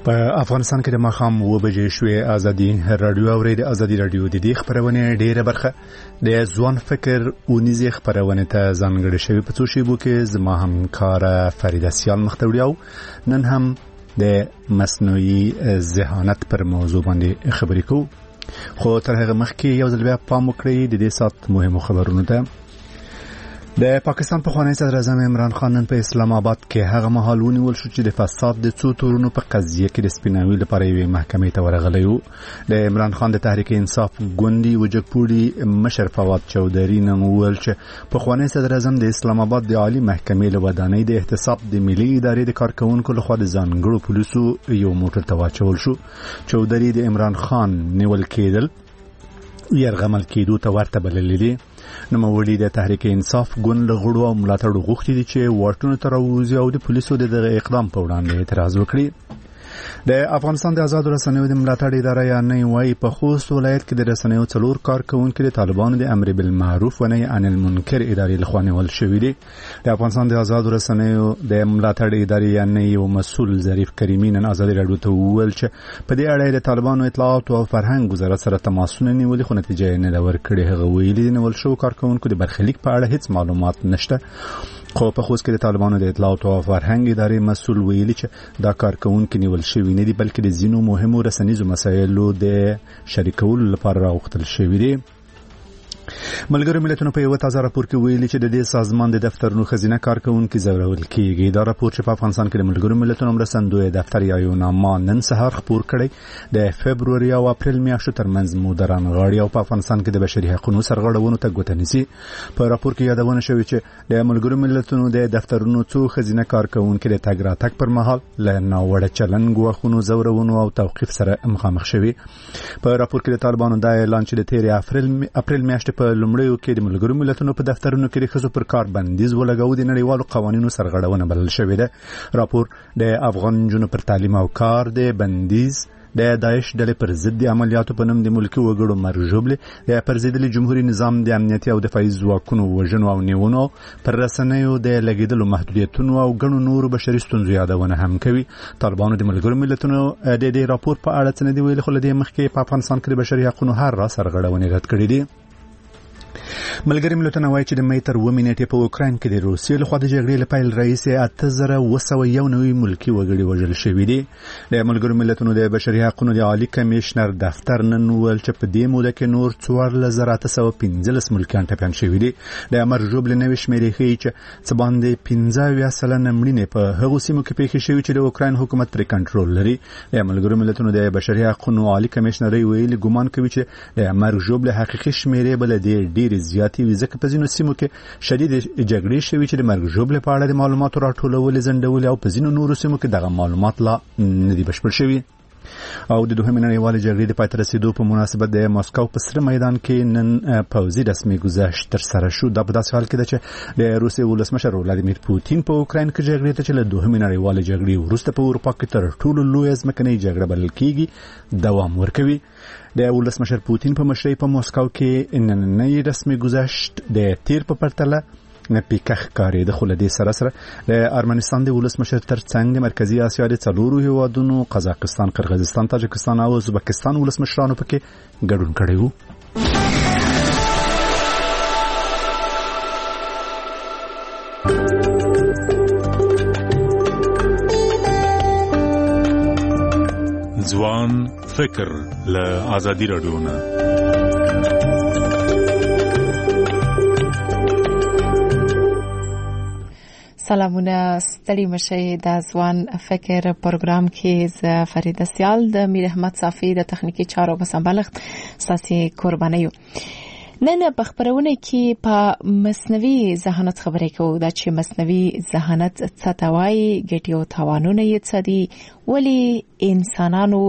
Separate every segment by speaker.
Speaker 1: په افغانستان کې د ماښام 9 بجې شوې ازادي رادیو اورید ازادي رادیو د دې خبرونه ډیره برخه د ځوان فکر او نيزي خبرونه ته ځانګړې شوی په څو شیبو کې زما همکار فریده سیال مختوریاو نن هم د مصنوعي ذهانت پر موضوع باندې خبرې کوو خو تر هغه مخکې یو ځل بیا پام وکړئ د دې سات مهمو خبرونو ته د پاکستان پخوانی صدر اعظم عمران خان نن په اسلام آباد کې هغه مهال ونیول شو چې د فساد د څو تورونو په قضیه کې د سپیناوي لپاره یوې محکمې ته ورغلی و د عمران خان د تحریک انصاف ګوندي وجګپوړي مشر فواد چودري نن وویل چې پخوانی صدر اعظم د اسلام آباد د عالی محکمې له ودانۍ د احتساب د ملي ادارې د کارکونکو لخوا د ځانګړو پولیسو یو موټر ته واچول شو چودري د عمران خان نیول کېدل يرغمل کېدو ته ورته بللې دي نو مولي د تحریک انصاف ګوند له غړو او ملاتړو غوښتي دي چې ورټونو تر اوځي او د پولیسو دغه اقدام په وړاندې اعتراض وکړي د افغانستان د آزاد رسنیو د ملاتړ اداره یا نه وايي په خوست ولایت کې د رسنیو څلور کارکونکو د طالبانو د امر بالمعروف و نهي عن المنکر ادارې لخوا نیول شوی دي د افغانستان د آزاد رسنیو د ملاتړ ادارې یا نه یو مسؤل ظریف کریمی نن آزادي رادیو ته وویل چې په دې اړه د طالبانو اطلاعات او فرهنګ وزارت سره تماسونه نیولې خو نتیجه نه ورکړي هغه ویلي نیول شو کارکونکو د برخلیک په اړه هیڅ معلومات نشته خو په خوست کې د طالبانو د اطلاعات او فرهنګ ادارې مسؤل ویلي چې دا کارکونکو نیول شوی نه دي بلکې د زینو مهمو رسنیزو مسایلو د شریکولو لپاره راوختل شوی دي ملګرو ملتونو په یو تازه راپور کې ویلي چې د دې سازمان د دفترونو خزینه کارکونکو زورول کیږي دا راپور چې په افغانستان کې د ملګرو ملتونو مرستندوی دفتر یا یو نامه نن سهار خبر کړی د فبروري او اپریل میاشتو ترمنځ مدران غاړي او په افغانستان کې د بشري حقوقو سرغړونو ته ګوته نیسي په راپور کې یادونه شوې چې د ملګرو ملتونو د دفترونو څو خزینه کارکونکو د تګ راتګ پر مهال له ناوړه چلند غوښونو زورونو او توقيف سره مخامخ شوي په راپور کې د طالبانو د اعلان چې د تیر اپریل میاشتې په لومړیو کې د ملګرو ملتونو په دفترونو کې د ښځو پر کار بندیز ولګاو د نړیوالو قوانینو سرغړونه بلل شوې ده راپور د افغان جنونو پر تعلیم او کار د بندیز د داعش ډلې پر ضد عملیاتو په نوم د ملکي وګړو مرجوبلې د پرزیدلي جمهوریت نظام د امنیتي او دفاعي ځواکونو وژنو او نیونو پر رسنیو د لګیدلو محدودیتونو او ګڼو نورو بشري ستونزو یادونه هم کوي طالبانو د ملګرو ملتونو د دې راپور په اړه څه نه دی ویلي خو له دې مخکې په افغانستان کې د بشري حقوقو هر را سرغړونې رد کړې دي ملګری ملتونه وایي چې د مې تر 2 نیټې په اوکرين کې د روسیې لخوا د جګړې لپاره رئیس 8991 ملکی وګړي وژل شوی دي د ملګرو ملتونو د بشري حقوقو د عالی کمشنر دفتر نن ویل چې په دې موده کې نور 4815 ملکیان ټپيان شوی دي د امر جوبل نوې شمیرې ښیي چې څه باندې 15% مړینې په هغو سیمو کې پیښې شوې چې د اوکرين حکومت پر کنټرول لري د ملګرو ملتونو د بشري حقوقو عالی کمشنر ویل ګومان کوي چې د امر جوبل حقيقي شمیرې بل ډېر زیاتې وي ځکه په ځینو سیمو کې شدید جګړې شوي چې د مرګ ژوبلې په اړه د معلوماتو راټولول زندول او په ځینو نورو سیمو کې دغه معلومات لا نه دي بشپړ شوي او د دوه نړیوالې جګړې د پای ته رسیدو په مناسبت د ماسکو په سره میدان کې نن پوځي رسمي گزارش تر سره شو دا په داسې حال کې ده چې د روسیې ولسمشر ولادیمیر پوتین په اوکرين کې جګړې ته چې له دوه نړیوالې جګړې وروسته په اروپا کې تر ټولو لوی ځمکنۍ جګړه بلل کېږي دوام ورکوي د ولسمشر پوتین په مشرۍ په ماسکو کې نننۍ رسمي گزارش د تیر په پرتله نه پیکخ کاری د خلدي سره د ارمنستان د ولسمشر ترڅنګ د مرکزی اسیا د څلورو هیوادونو قزاقستان قرغیزستان تاجکستان او ازبکستان ولسمشرانو پکې ګډون کړي وو ځوان فکر له آزادي رادیو نه
Speaker 2: سلامونه ستړي مشه د ځوان فکر پروګرام کې ز فریده سیال د میر احمد صافی د تخنیکی چارو په سمبالښت ساسي قربانیو نن په خبرونه کې په مصنوعي ذهانت خبرې کوو دا چې مصنوعي ذهانت څه ته وایي ګټي او تاوانونه یې څه دي ولی انسانانو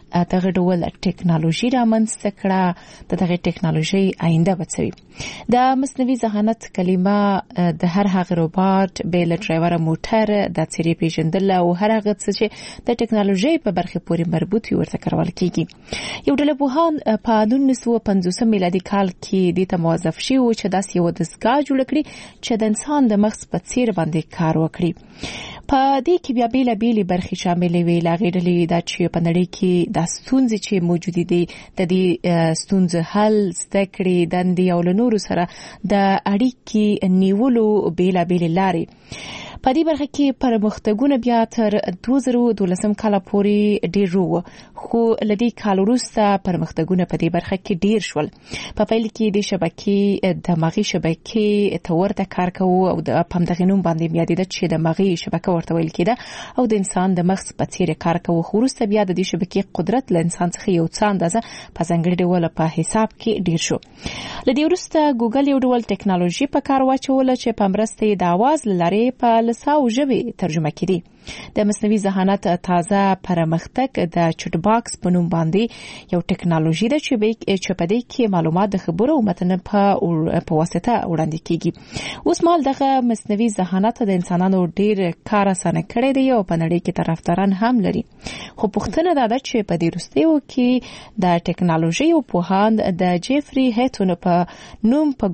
Speaker 2: دغه ډول ټیکنالوژي رامنځته کړه دغه ټیکنالوژي آینده بچوي د مصنوعي ذهانت کلمه د هر هغه روباټ بیل ډرایور موټر د څیرې پیژندل او هر هغه څه چې د ټیکنالوژي په برخه پورې مربوط وي ورته کارول کیږي یو ډله پوهان په 1950 میلادي کال کې د موظف شي او چې داسې یو دستګاه جوړ کړي چې د انسان د مغز په څیر باندې کار وکړي په دې کې بیا بیلابېلې برخې شاملې وي لاغې ډلې دا چې په نړۍ کې د ستونزې چې موجود دي د دې ستونزې حل زده کړې دندې او له نورو سره د اړیکې نیولو بیلابېلې لارې په دې برخه کې پرمختګونه بیا تر 2012 کال پورې ډیر وو خو لدی کال وروسته پرمختګونه په دې برخه کې ډیر شول په پیل کې د شبکې د مغي شبکې تورته کار کوي او د پمدغینوم باندې میادیده چې د مغي شبکه ورته ویل کېده او د انسان د مغز په څیر کار کوي خو وروسته بیا د دې شبکې قدرت له انسان څخه یو څه اندازه په ځانګړي ډول په حساب کې ډیر شو لدی وروسته ګوګل یو ډول ټیکنالوژي په کار واچول چې په مرسته د आवाज لارې په لساو ژبې ترجمه کړي د مصنوعي ذهانت تازه پرمختګ د چټ باکس په نوم باندې یو ټیکنالوژي ده چې په دې کې معلومات د خبرو او متن په واسطه وړاندې کیږي اوس مال دغه مصنوعي ذهانت د انسانانو ډیر کار اسانه کړی دی او په نړۍ کې طرفداران هم لري خو پوښتنه دا ده چې په دې وروستیو کې د ټیکنالوژي او پوهاند د جيفري هیټون په نوم په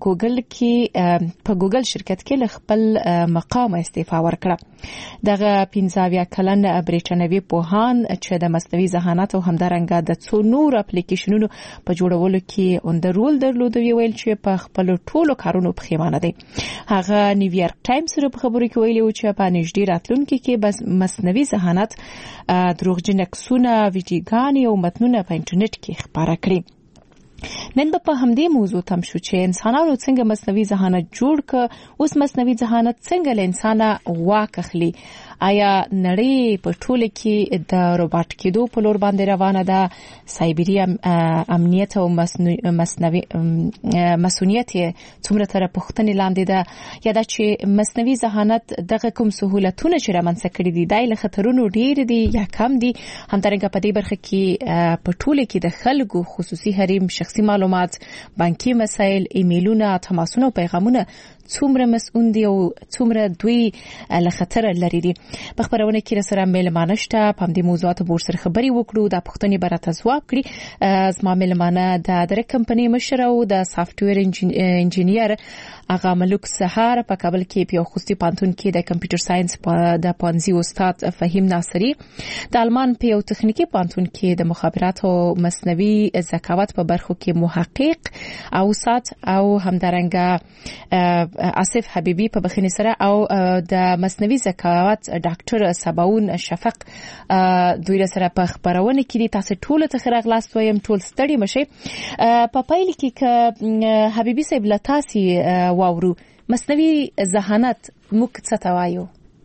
Speaker 2: ګوګل شرکت کې خپل مقام استعفا ورکړه دغه 15 کلن بریټانوي پوهان چې د مصنوعي ذهانت او همدارنګه د څو نور اپلیکیشنونو په جوړولو کې اندرول درلود ویل چې په خپل ټولو کارونو پخېمانه دي هغه نیویارک ټایمز سره په خبرو کې ویلي چې په نږدې راتلونکي کې بس مصنوعي ذهانت دروغجن عکسونه ویډیوګانې او متنونه په انټرنیټ کې خپاره کړي نن په همدې موضوع تم شو چې انسانانو څنګه مصنوعي ذهانت جوړ ک اوس مصنوعي ذهانت څنګه له انسانه واک اخلي آیا نړۍ په ټوله کې د روباټ کېدو په لور باندې روانه ده سایبری امنیت او مصنوعي مسؤلیت څومره تر پوښتنې لاندې ده یا دا چې مصنوعي ذهانت دغه کوم سہولتونه چې رامنځته کړي دي د خطرونو ډیر دي یا کم دي همدارنګه په دې برخه کې په ټوله کې د خلکو خصوصي حریم شخصي معلومات بانکي مسایل ایمیلونه تماسونه او پیغامونه څومره مسؤل دي او څومره دوی له خطر لري دي په خبرونه کې سره ملمانه شته په دې موضوعات په سر خبري وکړو د پښتني برات ځواب کړي زما ملمانه د درې کمپنۍ مشر او د سافټویر انجینیر اغا ملک سهار په کابل کې په خوستي پانتون کې د کمپیوټر ساينس د پانزي استاد فهیم ناصری د آلمان په یو تخنیکی پانتون کې د مخابرات او مصنوعي ذکاوت په برخو کې محقق او استاد او همدارنګه آصف حبیبی په بخښنې سره او د مصنوعي ذکاوت ډاکټر سباون شفق دوی سره په خبرونه کې تاسو ټول ته خراغلاست وایم ټول ستړي مشه په پایل کې حبیبی صاحب لتاسي واورو مصنوعي ذهانت موږ څه توایو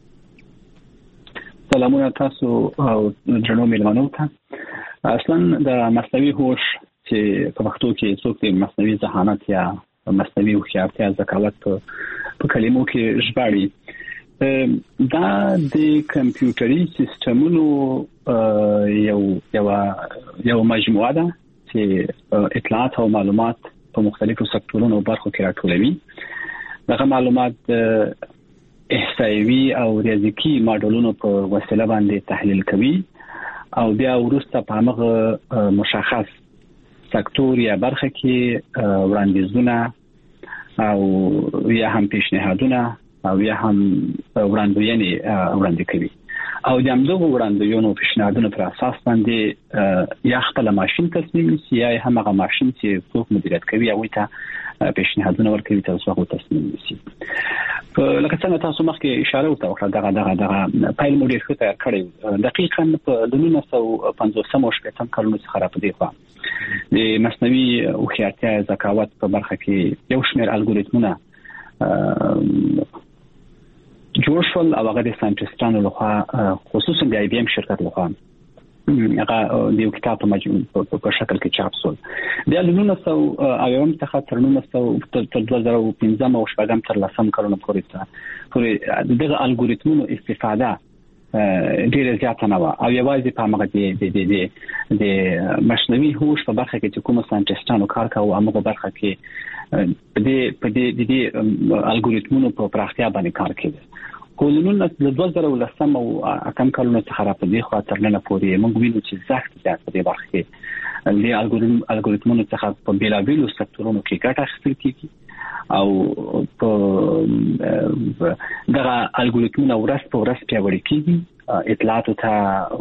Speaker 3: سلامونه تاسو او جنو ملمنو ته اصلا د مصنوعي هوش چې په پښتو کې څوک د مصنوعي ذهانت یا مصنوعي هوښیارتیا ذکاوت په کلمو کې ژباړي دا د کمپیوټري سیستمونو یو مجموعه ده چې اطلاعات او معلومات په مختلفو سکتورونو او برخو کې راټولوي دغه معلومات احصایوي او ریاضیکي ماډلونو په وسیله باندې تحلیل کوي او بیا وروسته په هغه مشخص سکتور یا برخه کې وړاندیزونه او یا هم پیشنهادونه او یا هم وړاندې کوي او د همدغه وړاندیزونو پیشنهادونو پر اساس باندې یا خپل ماشين تصمیم نیسي یا هم هغه ماشين چې څوک مدیریت کوي او ته پیشنهادونه ورکوي تاسو هغه تصمیم نیسي لکه څنګه تاسو مخکې اشاره وکړه دغه پایل مو ډیر ښه تیار کړی دقیقاً په 1950 شپږم کلونو څخه را پدې خوا د مصنوعي هوښیارتیا ذکاوت په برخه کې یو شمېر الګوریتمونه جوړ شول او هغه د ساينټیسټانو لخوا خصوصا د IBM شرکت لخوا هغه د یو کتاب په شکل کې چاپ شول بیا د 1900 څخه تر 2015 او شپږم تر لسم کلونو پورې دغه الګوریتمونو استفاده ډیره زیاته نه و او یوازې په هغه د مصنوعي هوش په برخه کې چې کوم ساينټیستانو کار کاوه هغه برخه کې په دې الګوریتمونو په پراختیا باندې کار کوي. کولونو د 2010 او کم کلونو څخه را په دې خاطر نه پوري موږ وینو چې زیات په دې برخه کې د الګوریتمونو څخه په بیلابیلو سکتورونو کې ګټه اخیستل کیږي او په دغه الګوریتمونه ورځ په ورځ پیاوړي کیږي، اطلاعاتو ته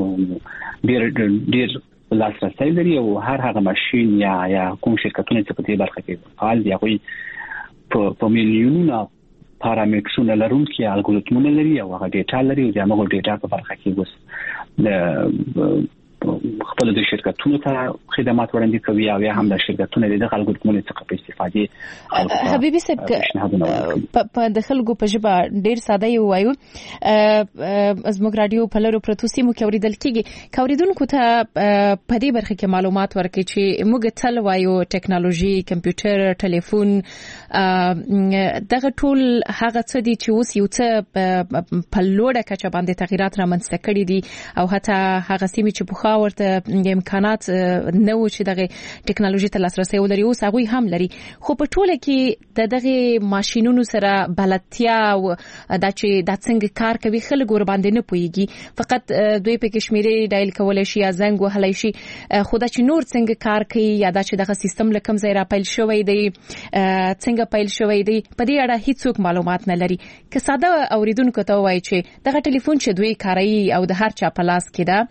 Speaker 3: ډیر لاسرسي لري او هر هغه ماشين یا کوم شرکتونه چې په دې برخه کې فعال دي هغه په میلیونونو پارامترونه لرونکي الګوریتمونه لري او هغه ډیټا لري او دغه ډیټا په برخه کې وس خپل د شرکتونو ته خدمات وړاندې کوي او یا هم د شرکتونو د الګوریتمونو څخه په استفادې
Speaker 2: حبيبي صاحب په دخلګو په ژبه ډیر ساده یو وایو زموږ رادیو په لورو پروتوسي مو کوریدل کیږي کوریدونکو ته په دې برخه کې معلومات ورکړي چې موږ تل وایو ټیکنالوژي کمپیوټر ټلیفون دغه ټول هغه څه دي چې اوس یو څه په لوړه کچه باندې تغیرات رامنځته کړي دي او حتی هغه سیمې چې په ورته امکانات نو چې دغه ټیکنالوژي ته لاسرسي ولري او هغه هم لري، خو په ټوله کې دغه ماشينونو سره بلدتیا او د څنګه کار کوي خلک ور باندې نه پويږي، فقط دوی په کشمیري ډایل کولای شي یا زنګ وهلای شي، خو دا چې نور څنګه کار کوي یا دا چې دغه سیستم لکم ځای را پیل شوی دی څنګه پیل شوی دی په دې اړه هیڅ معلومات نه لري. که ساده اوریدونکو ته وایي چې دغه ټلیفون چې دوی کاروي او د هر چا په لاس کې ده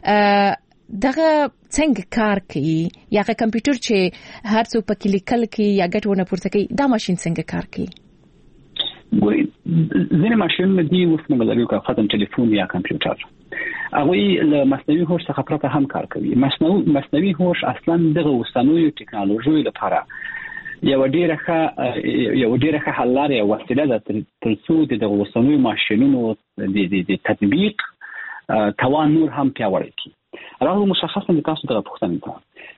Speaker 2: دغه څنګه کار کوي یا کمپیوټر چې هر څو په کلیکل کې یا ګټونه پورته کوي دا ماشين څنګه کار کوي؟
Speaker 3: ګوري ځینې ماشينونه دي اوس موږ لرو که خاصه ټلیفون یا کمپیوټر هغه له مصنوعي هوش څخه پرته هم کار کوي. مصنوعي هوش اصلا دغه وسنوي ټیکنالوژي لپاره یو ډیره ښه حل لري او وسیله ده ترڅو د وسنوي ماشينونو د تطبیق توان نور هم پیاوړی کړي. راغلو مشخصا د تاسو دغه پوښتنه ده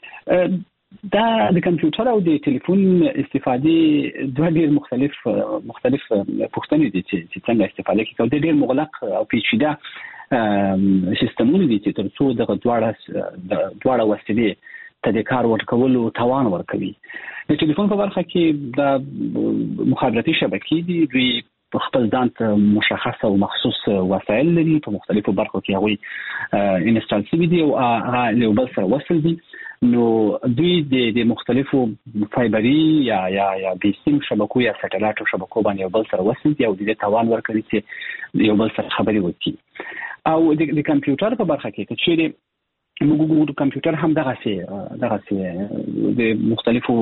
Speaker 3: دا د کمپیوټر او د ټلیفون استفادې دوه ډیر مختلف پوښتنې دي چې څنګه استفاده کوي. د ډیر مغلق او پیچیده سیستمونه دي چې ترڅو دغه دواړه وسیلې ته د کار ورکولو توان ورکوي. د ټلیفون په برخه کې د مخابراتي شبکې دي، دوی خپل ځان ته مشخص او مخصوص وسایل لري په مختلفو برخو کې هغه انسټال شوي دي او هغه له بل سره وصل دي. نو دوی د مختلفو فایبري یا بیسیم شبکو یا سټلایټ شبکو باندې بل سره وصل دي او د توان ورکوي چې یو بل سره خبري وکړي. او د کمپیوټر په برخه کې چې موږ کمپیوټر هم دغه د مختلفو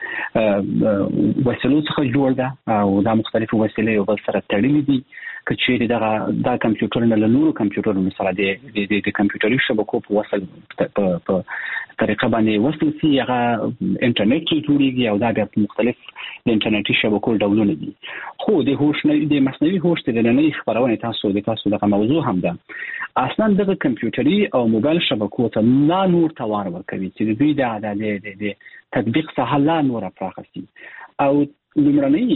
Speaker 3: وسایلو څخه جوړ ده او دا مختلفو وسایل یو بل سره تړلي دي. کچېری دا کمپیوټر نه له نورو کمپیوټرونو سره د کمپیوټري شبکو په وصل په طریقه باندې وصل شي هغه انټرنیټ کې جوړیږي او دا د مختلف د انټرنیټي شبکو ډولونه دي. خو د مصنوعي هوش د نړۍ خبرونه تاسو دغه موضوع هم ده. اصلا دغه کمپیوټري او موبایل شبکو ته لا نور توان ورکوي چې دوی د تطبیق څخه لا نور پراخسي او لمړنۍ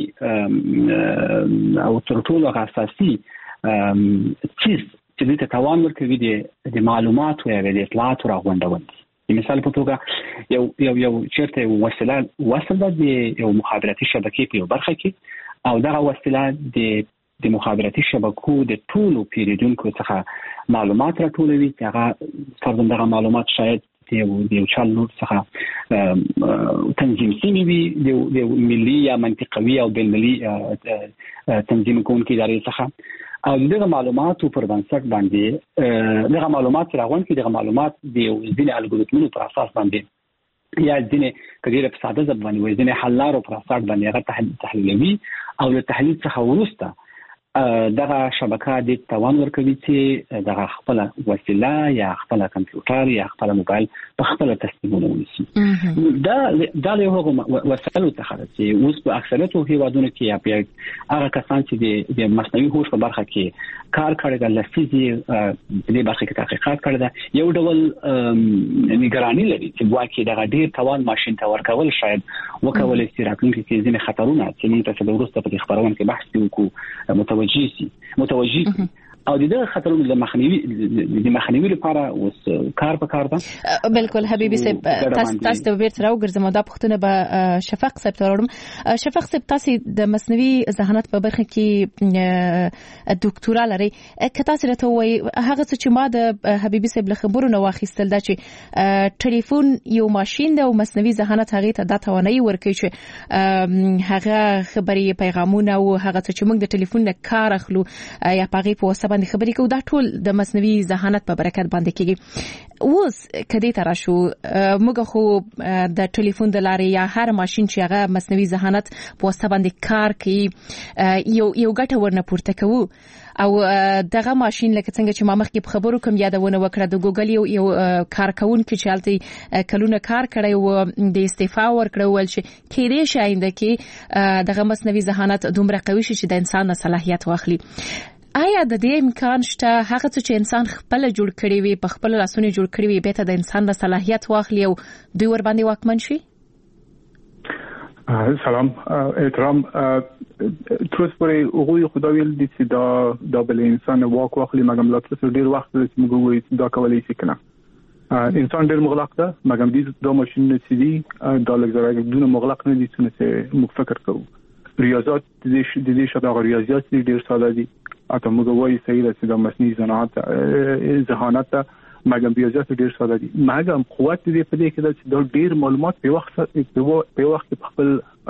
Speaker 3: او تر ټولو اساسي چیز چې د توان ورکوي د معلوماتو یا د اطلاعاتو راغونډول. مثال په توګه یو چیرته وسیله وصل ده د یو مخابراتي شبکې په برخه کې او دغه وسیله د مخابراتي شبکو د ټولو پیریدونکو څخه معلومات راټولوي. هغه فرضاً دغه معلومات شاید د یو چا نور څخه تنظیم شوي وي د ملي یا منطقوي او بین‌المللي تنظیم کوونکي ادارې څخه او دغه معلوماتو پر بنسټ باندې دغه معلومات راغونډ کې دغه معلومات د ځینې الګوریتمونو پر اساس باندې یا ځینې کډیره په ساده ځبان باندې ځینې حل لارو پر اساس باندې هغه تحلیلوي او د تحلیل څخه وروسته دغه شبکه د توان ورکوي چې دغه خپل وسیله یا خپل کمپیوټر یا خپل موبایل په خپل تسلیمونه ونیسي. دا له هغو وسایلو څخه چې اوس په اکثریت هیوادونو کې یا هغه کسان چې د مصنوعي هوش په برخه کې کار کوي د لفظي په برخه کې تحقیقات کوي یو ډول نگرانی لري چې واکې دغه ډیر توان ماشين ته ورکول شاید وکولای شي راتلونکي کې ځینې خطرونه چې موږ ته د وروسته په خبرونه کې بحث وکړو متوجي او د دې خطرونو د مخنیوي لپاره اوس کار پکار ده.
Speaker 2: بالکل حبیبي صاحب تاسو ته بیرته راوګرځم دا پوښتنه به شفق صاحب ته وړم. شفق صاحب تاسو د مصنوعي ذهانت په برخه کې ډاکټورا لري، که تاسو راته وایي هغه څه چې ما د حبیبي صاحب له خبرو نه واخیستل دا چې ټلیفون یو ماشين ده او مصنوعي ذهانت هغه ته د توانایي ورکوي چې هغه خبري پیغامونه او هغه څه چې موږ د ټلیفون نه کار اخلو یا پاغي په وسه باندې خبرې کوو دا ټول د مصنوعي ذهانت په برکت باندې کیږي. اوس کدی تر شو موږ خو د ټلیفون د لارې یا هر ماشين چې هغه مصنوعي ذهانت په وسه باندې کار کوي یو ګټه ورنه پورته کوو او دغه ماشين لکه څنګه چې ما مخکې په خبرو کوم یادونه وکړه د ګوګل یو کارکونکو چې حالت کلونه کار کړی او د استعفا ورکړو ول چې کېدې شاینده کې دغه مصنوعي ذهانت دومره قوي شي چې د انسان صلاحیت واخلي. آیا د دې امکان شته هغه څه چې انسان خپل جوړ کړی وي په خپل لاسونو جوړ کړی وي به ته د انسان د صلاحیت واخلي او دوی ور باندې واکمن شي؟
Speaker 4: سلام احترام تروس پرې هغه خدای ویل دي چې دا بل انسان واخلي مګم لا تاسو ډیر وخت چې موږ وایي دا کولای شي کنه انسان ډیر مغلق ده مګم دې دا ماشين چې دي دا لږه دونه مغلق نه دي چې موږ فکر کوو. ریاضیات د دې شته ریاضیات ډیر ساده دي اته موږ وایي صحیح ده چې د مصنوعي ذهانت مګم ریاضیات ډیر ساده دي مګم قوت دې په دې کې چې د ډیر معلومات په وخت کې خپل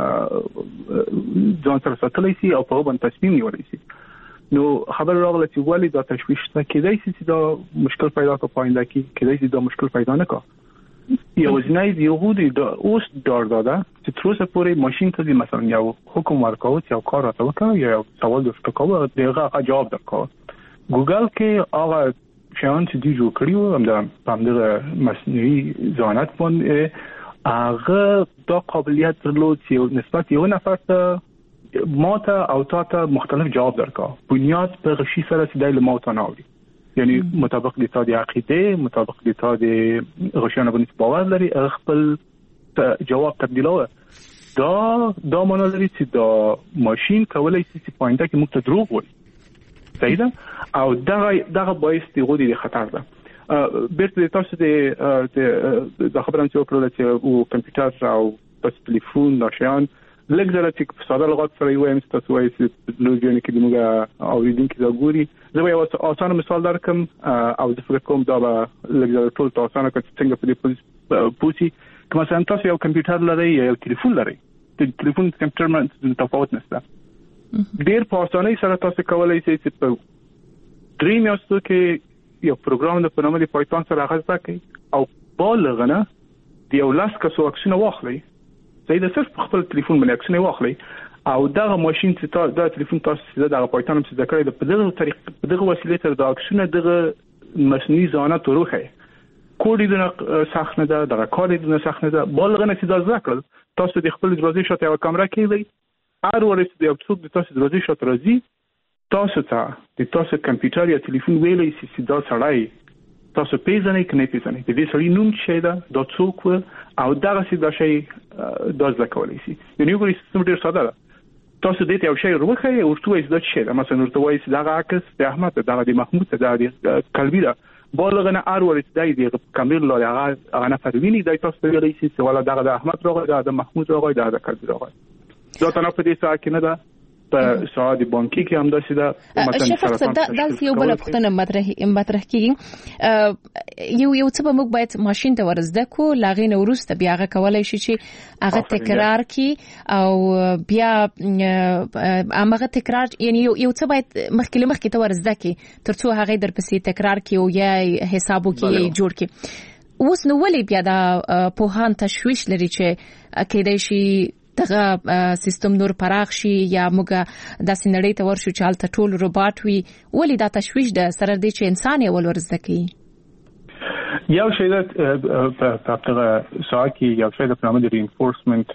Speaker 4: ځان سره ساتلی شي او په باندې تصمیم نیولی شي. نو خبر راغله چې ولی دا تشویش ته کېدای شي چې دا مشکل پیدا کا پاینده کې کېدای شي دا مشکل پیدا نه کا یو ځنای دی یهودي دا اوس دار داده چې تر اوسه پورې ماشين ته مثلا یو حکم ورکاو چې یو کار راته وکړه یا یو سوال درته کوو دغه جواب درکاو. ګوګل کې هغه شیان چې دی جوړ کړیو هم د مصنوعي ذهانت باندې هغه دا قابلیت درلود چې نسبت یو نفر ته ماته او تاته مختلف جواب درکا بنیاد په غشي سره چې دایله ماته ناوړي یعنی مطابق د تادی عقیده مطابق د تادی غشانه باندې باور لري خپل جواب تبدیلوه دا معنی لري چې دا ماشين کولای شي چې پوینټه کې موږ ته دروغ وایي صحیح ده او دغه باعث دی غوډي د خطر ده. بیرته تاسو د خبرم چې وکړل چې او کمپیوټر او ټلیفون نشان لګزره چې په ساده لغت سره وایم تاسو وایي چې لوګین کې موږ اوریدونکو دا ګوري زه یو اسانه مثال درکم او د فکر کوم دا لګزره ټول تاسو نه کوي څنګه په دې پوسی کوم مثلا تاسو یو کمپیوټر لرئ یا یو ټلیفون لرئ د ټلیفون کمپیوټر باندې تفاوت نشته ډیر په اسانۍ سره تاسو کولای شئ چې په 3 میاشتو کې یو پروګرام د پنامه دی پایتون سره غږ کوي او بالغنه دی یو لاس کسو اکشن واخلي زه د صرف خپل ټلیفون باندې اکشن واخلي او دغه ماشين چې دا ټلیفون تاسو د پایتون چې ذکر د په دغه طریقې په دغه وسیله تر دا اکشن دغه مصنوعي ذهانت روخه کوډي د سخنه دغه کاري د سخنه ده بالغنه چې دا ذکر تاسو د خپل دروازې شاته یو کیمرا کېږي هر ورځ د یو څوک د تاسو دروازې شاته راځي تاسو ته د تاسو کمپیوټر یا ټلیفون ویلې چې دا سړی تاسو پیژنئ کنه پیژنئ د دې سړی نوم څه ده دا څوک او دغه څه دا شی دا ځکولای شي یو ګوري سیستم ډیر ساده ده تاسو دې ته یو شی ورخه ورته وایي دا څه ده مثلا ورته وایي دا عکس د احمد دغه د محمود دا د قلبی ده بالغنه ار ورته دی کامل لا هغه نفر ویني دا تاسو ویلای شي چې ولا دغه د احمد راغی دا د محمود راغی دا د قلبی راغی دا تنه په دې ساعت کې نه ده په ساعت بانکي کې هم داسې ده
Speaker 2: مثلا شفق دلته یو بل پختنه مطرح کیږي یو څه به موږ باید ماشين ته ورزده کو لاغې نو ورسته بیا هغه کولای شي چې هغه تکرار کی او بیا هغه تکرار یعنی یو څه باید مخکې ته ورزده کی ترڅو هغه درپسې تکرار کی او یا حسابو کې جوړ کی اوس نو ولې بیا دا پوهان تشویش لري چې کېدای شي دغه سیستم نور پراخ شي یا موږ د سنړې ته ورشو چې حالت ټول روباټ وي ولې دا تشویش ده سره دې چې انسان یې ولورزده کوي
Speaker 4: یو شی د په ساکي یو شی د پرامه د رینفورسمنت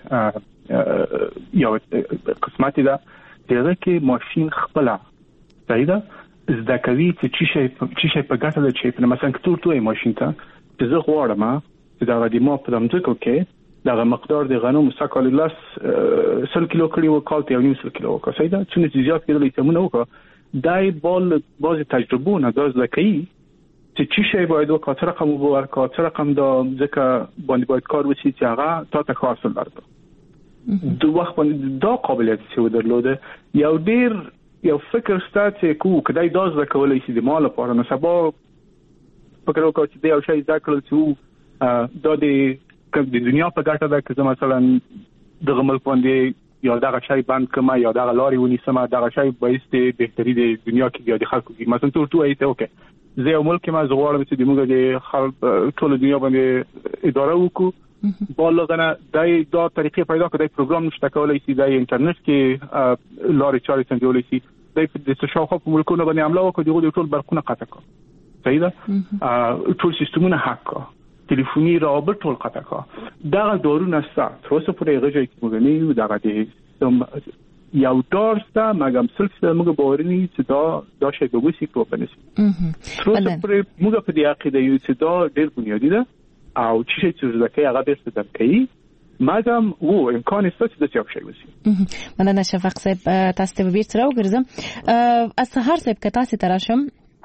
Speaker 4: یو قسمت ده دغه کې ماشين خپل صحیح ده زده کوي چې چی شي په ګټه ده چې مثلا کتورته ماشين ته چې زه غواړم چې دا د ما په دمځکو کې دغه مقدار د غنم ساکال لاس 100 کیلو کړي او کال ته 1.5 کیلو وکړه صحیح ده چې زیات کېدل یې تمونه وکړه دای باز تجربه نه داز لکی چې شي باید وکړه څه رقم ورکړه څه رقم دا ځکه باندې باید کار وشي چې هغه تا ته حاصل درته دوه وخت باندې دا قابلیت چې درلوده یو فکر ستاسو کو کدی داز لکولای شي د مال لپاره نو سبا فکر وکړه چې یو شی ذکر چې دا د دنیا په ګټه ده چې مثلا د غمل باندې یا دغه شی بند کما یا دغه لاري ونیسم دغه شی باید بهتري د دنیا کې یا د خلکو کې مثلا ټول ایته اوکې زه یو ملک ما زغوړم چې د موږ د خلک ټول دنیا باندې اداره وکړو بالغنه دا طریقې پیدا کړې پروګرام نشته کولای شي د انټرنیټ کې لاري چاري څنګه شي د تشاوخ په ملکونو باندې عمله وکړي دغه ټول برقونه قطع کړ صحیح ده ټول سیستمونه هک کړ تلیفونی رابط ټول قطع کړ دا دارو نشته تر اوسه پورې هغه ځای کې موږ نه یو دغه د یو دارسته مګم سلسله موږ باورنی چې دا شی به وسی کو پنځه تر اوسه پورې موږ په دې عقیده یو چې دا ډېر بنیادی ده او چې ځکه هغه به څه کوي مګم امکان است چې دا څه شي وسی
Speaker 2: مننه شفق صاحب تاسو ته بیرته راوګرځم اسهر صاحب که تاسو تراشم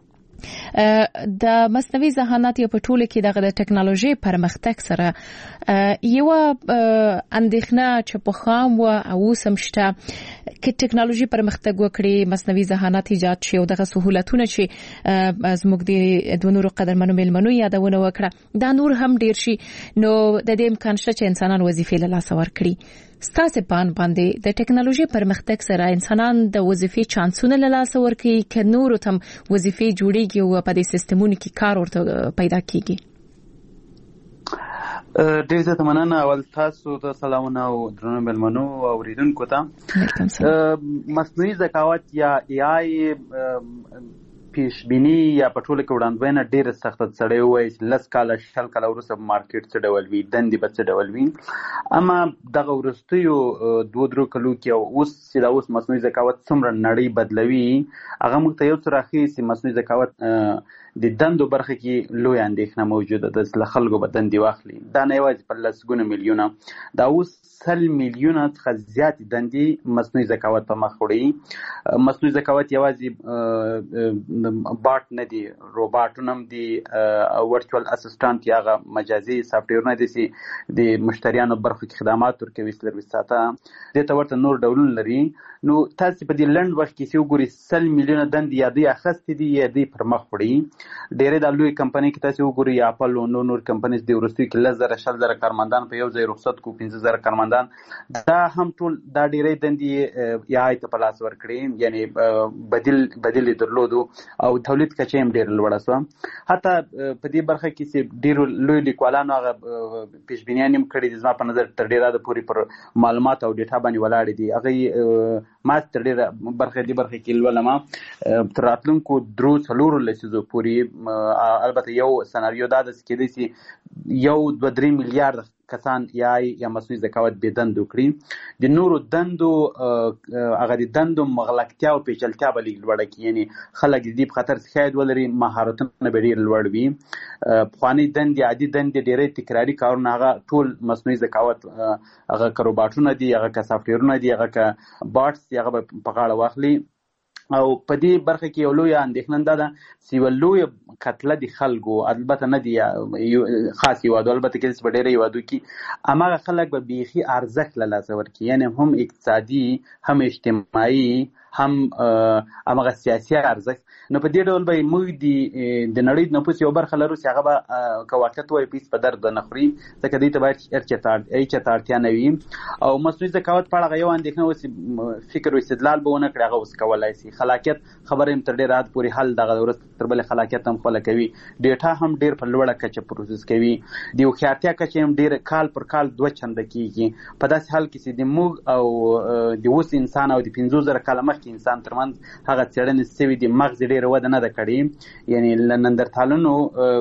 Speaker 2: د مصنوعي ذهانت په ټوله کې د ټکنالوژي پرمختګ سره یو اندېښنه چې په خام او سمشته کې ټکنالوژي پرمختګ وکړي مصنوعي ذهانت ایجاد شي او دغه سہولتونه چې زموږ د نورو قدرمنو ملمنو یادونه وکړه دا نور هم ډیر شي نو د دې امکان شته چې انسانان وظیفې له لاسه ورکړي ستاسو باندې د ټکنالوژي پرمختګ سره انسانان د وظیفې چانسونه له لاسه ورکړي که نور تم وظیفې جوړيږي او په دې سیستمونو کې کار ورته پیدا کیږي
Speaker 5: ډېر زیات مننه اول تاسو ته سلامونه او درنو ملمنو او اوریدونکو ته مصنوعي ذکاوت یا AI پیش بینی یا پټوله کې وړاندوینه ډېر سخت سړی وای لس کاله شل کاله ورسره مارکیټ څه ډول وی دندې به څه ډول وی اما دغه ورستیو 2-3 کلو کې اوس مصنوعي ذکاوت څومره نړۍ بدلوي هغه موږ ته یو څه راخي چې مصنوعي ذکاوت د دندو برخه کې لوی اندېښنه موجوده ده چې خلکو به دندې واخلي دا نه یوازې په لسګونه میلیونه دا اوس 100 میلیونه څخه زیات دندې مصنوعي ذکاوت په مخ وړي مصنوعي ذکاوت یوازې باټ نه دی روباټونه هم دي ورچوال اسسټانټ یا مجازي سافټویرونه دي چې د مشتریانو برخو کې خدمات ورکوي سرویس ساته د ته ورته نور ډولونه لري نو تاسو په دې لند وخت کې څو ګوري 100 میلیونه دندې یادې اخستې دي یادې پر مخ وړي ډېرې د لوی کمپنۍ کې تاسو وګورئ اپل او نور کمپنیز د ورستي کې 10,000 کارمندان په یو ځای رخصت کو 15,000 کارمندان دا هم ټول دا ډېرې دندې یا ایت په لاس ورکړي یعنی بدیل درلودو او تولید کچې هم ډېر لوړه شو حتی په دې برخه کې چې ډېر لوی لیکوالانو هغه پیشبینیان هم کړي دي زما په نظر تر ډېره د پوری پر معلومات او ډیټا باندې ولاړ دي هغه ما تر ډېره برخه کې لولم تر راتلونکو 3-4 لسیزو پوری البته یو سناریو دا د کېدی چې 1-2-3 میلیارډ کسان یا مصنوعي ذکاوت به دندو کړی د نورو دندو هغه د دندو مغلقتیا او پیچلتیا به لوړه کی یعنی خلک دې په خطر شاید ولري مهارتونه به ډېر لوړ وي خواني دندې عادي دندې ډېرې تکراری کارونه هغه ټول مصنوعي ذکاوت هغه کروباټونه دي هغه کا سافټویرونه دي هغه کا باټس هغه په غاړه واخلي او په دې برخه کې یو لوی اندېښنه ده چې یو لوی قتل دي خلکو البته نه دي خاص یو البته کې څه ډېر یو کې اماغه خلک به بيخي ارزښت له لاسه ورکړي یعنی هم اقتصادي هم اجتماعي هم اماغه سیاسي ارزښت نو په دې ډول به موږ د نړۍ نفوس یو برخه لرو چې هغه به کواکت وای پیس په درد نه خوري ځکه دې ته باید چتارتیا نه وي او مصنوعي ذکاوت په اړه یو اندېښنه وسی فکر او استدلال به ونه کړي هغه اوس کولای شي خلاقیت خبره هم تر ډېر رات پورې حل دغه ورځ تر بل خلاقیت هم خپل کوي ډیټا هم ډېر په لوړه کچه پروسس کوي د هوښیارتیا کچه هم ډېر کال پر کال 2 چنده کیږي په داسې حال کې چې د موږ او د اوس انسان او د 50,000 کال مخکې انسان ترمنځ هغه څېړنې سوي د مغز ډېر وده نه ده کړې یعنی نندرتالونو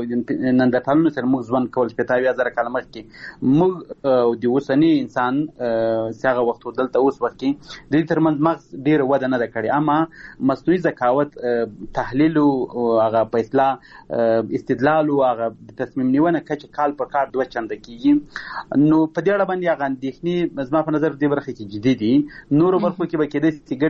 Speaker 5: سره موږ ژوند کول 50,000 کال مخکې موږ د اوسني انسان څنګه وخت دلته اوس وخت کې د ترمنځ مغز ډېر وده نه ده کړې اما مصنوعي ذکاوت تحلیل او هغه فیصله استدلال او هغه تصمیم نیونه کچه کال پر کال 2 چنده کیږي نو په دې اړه باندې هغه اندېښنې زما په نظر دې برخه کې جدي دي نور برخو کې به کېدای شي ګټې ډېرې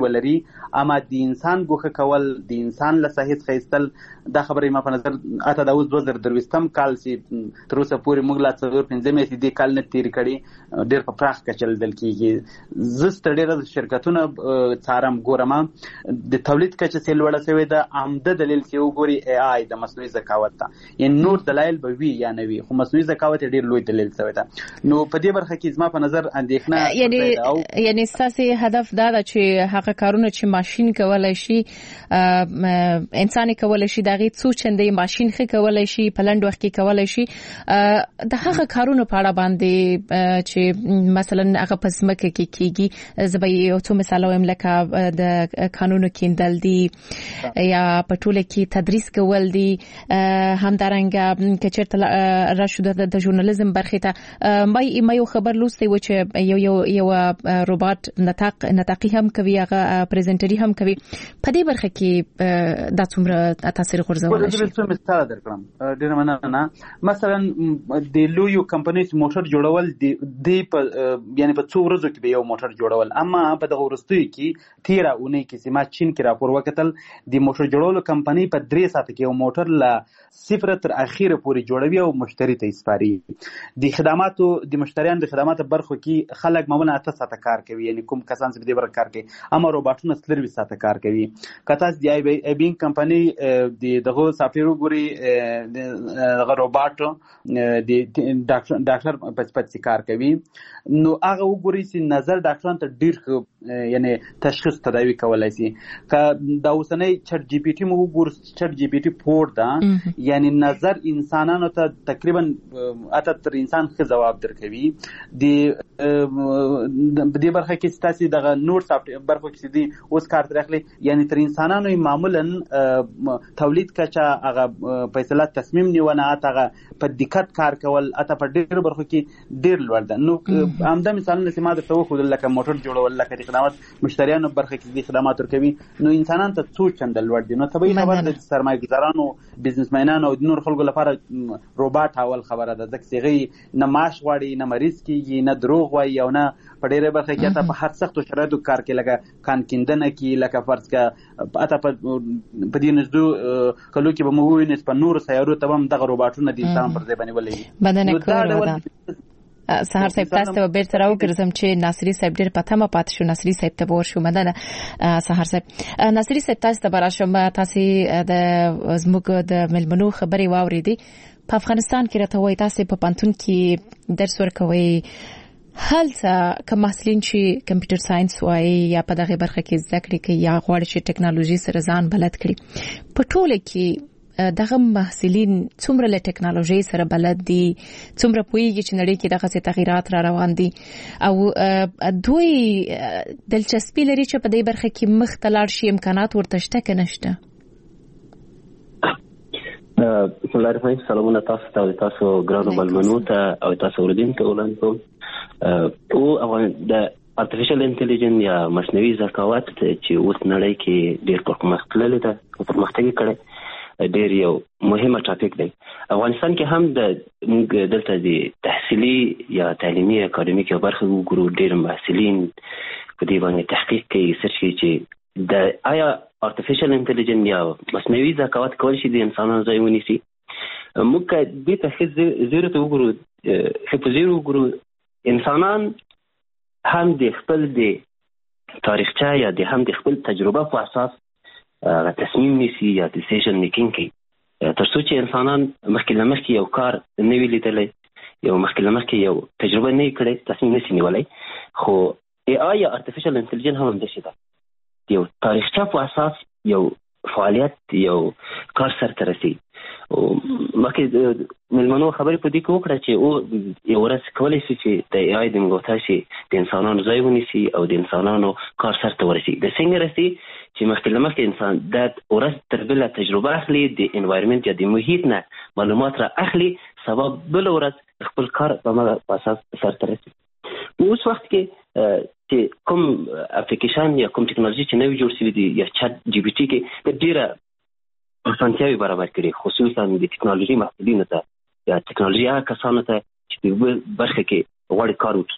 Speaker 5: ولري اما د انسان ګوخه کول د انسان له صحت خېستل دا خبره ما په نظر اته د 2023 کال سي تر اوسه پورې موږ لا 4-5 میاشتې د کال نه تیر کړي ډېر په پراخ کچل دل کېږي زست ډېر شرکتونه څارم ګورم د تولید کچه سیل وړه سوی د عمده دلیل چې وګوري اي اي د مصنوعي ذکاوت ته یعنی نور دلایل به وي یا نه وي خو مصنوعي ذکاوت ډېر لوی دلیل سوی ده نو په دې برخه کې زما په نظر اندېښنه
Speaker 2: یعنی ستاسو هدف دا ده چې هغه کارونه چې ماشين کولای شي انسان کولای شي دغه څو چندې ماشين خې کولای شي پلند وخت کې کولای شي د هغه کارونه په اړه باندې چې مثلا هغه پسمکه کې کیږي زبې یو څو مثال وایم لکه د قانونو کېندل دي یا په ټوله کې تدریس کول دي همدارنګه کچرته راشد د ژورنالیزم برخه ته ما یو خبر لوستي و چې یو روبوت نطاقي هم کوي هغه پریزنټري هم کوي په دې برخه کې د څومره تاثیر غورځول شي
Speaker 5: څه مثال درکړم ډیر مننه مثلا د لویو کمپنیز موټر جوړول دی په یعنی په څو ورځو کې به یو موټر جوړول اما په دغه ورستۍ کې 13 اونۍ کې سیمه چین کې راپور وکتل د موټر جوړولو کمپنی په 3 ساعت کې یو موټر لا صفر تر اخیره پورې جوړوي او مشتری ته سپاري د خدماتو د مشتریانو د خدماتو برخو کې خلک معمولا 8 ساعت کار کوي یعنی کوم کسان چې دې برخه کار کوي اما روباټونه 30 ساعت کار کوي کته د ای بي کمپنی دغه سافټویر ګوري دغه روباټ د ډاکټر په کار کوي نو هغه وګوري چې نظر ډاکټرانو ته ډیر یعنی تشخیص تداوی کولای شي که دا اوسنۍ چټ جی پی ټی مو وګور چټ جی پی ټی 4 دا یعنی نظر انسانانو ته تقریبا اته تر انسان ښه جواب درکوي د دې برخه کې ستاسو دغه نور سافټ برخه کې دي اوس کار درخلي یعنی تر انسانانو معمولا تولید کچا هغه فیصله تصمیم نیونه هغه په دقت کار کول اته په ډیر برخه کې ډیر لوړ ده نو همدا مثالونه چې ما درته وښودل لکه موټر جوړول لکه د خدمات مشتریانو برخه کې د خدمات ورکوي نو انسانان ته څو چند لوړ دي نو طبيعي خبره د سرمایه‌ګزارانو بزنسمنانو او د نور خلکو لپاره روباټ اول خبره ده ځکه چې نه معاش غواړي نه مریض کیږي نه دروغ وایي او نه په ډیره برخه کې ته په هر سختو شرایطو کار کې لکه کان کیندنه کې لکه فرض کا اته په دې نږدې کلو کې به مو وینئ په نور سیارو ته هم دغه روباټونه د انسان پر ځای باندې ولې
Speaker 2: بدنه کول سهار صاحب تاسو ته بیرته راوګرځم چې ناصری صاحب ډېر پاتمه پات شو ناصری صاحب ته ورشو مدنه سهار صاحب ناصری صاحب تاسو ته براشم تاسو د زموږ د ملمنو خبري واورېدي په افغانستان کې راته وای تاسو په پانتون کې درس ورکوي هلته کوم محصلین چې کمپیوټر ساينس وایي یا په دغه برخه کې زده کړې کوي یا غواړي چې ټکنالوژي سره ځان بلد کړي په ټوله کې دغه محصلین څومره له ټکنالوژي سره بلد دي څومره پوهیږي چې نړۍ کې دغه تغیرات را روان دي او دوی دلچسپي لري چې په دې برخه کې مختلف شي امکانات ورته شته که نشته
Speaker 6: بسم الله الرحمن الرحیم سلامونه تاسو ګرانو بلمنو ته او تاسو اوریدونکو ولانکو او د artificial intelligence یا مصنوعي ذکاوت چې اوس نړۍ کې ډېر پرمختللې ده پرمختګ کړي ډېر یو مهمه ټاپک دی افغانستان کې هم دلته د تحصیلي یا تعلیمي اکاډمیک برخه وګورو ډېر محصلین په دې باندې تحقیق کوي سرچ چې د آیا artificial intelligence یا مصنوعي ذکاوت کول شي د انسانانو ځای ونیسي موږ دې ته زیرو ته وګورو انسانان هم د خپل د تاریخچه یا د هم د خپل تجربه په اساس تصمیم نیسي یا ډیسیژن میکینګ کوي ترڅو چې انسانان مخکې یو کار نه وی لیدلی یو مخکې یو تجربه نه کړي تصمیم نشي نیولای خو ای آی یا artificial intelligence هم د شي دا یو تاریخچه په اساس یو فعالیت یو کار سره رسي او مکه ملمنو خبرې په دې کې وکړه چې او یو ورځ کولای شي چې د ای آی د موږ شي د انسانانو ځای ونیسي او د انسانانو کار سره ورسي د څنګه رسي چې مخکې انسان د ورځ تر بله تجربه اخلي د انوایرمنت یا د محیط نه معلومات را اخلي سبب بل ورځ خپل کار په اساس سره رسي اوس وخت کې چې کوم اپلیکیشن یا کوم ټکنالوژي چې نوې جوړ شوی دی یا چټ جی پی ټی کې ډیره اسانتیاوي برابر کړي خصوصا د ټکنالوژي محصلینو ته یا ټکنالوژي کسانو ته چې په برخه کې غواړي کار وکړي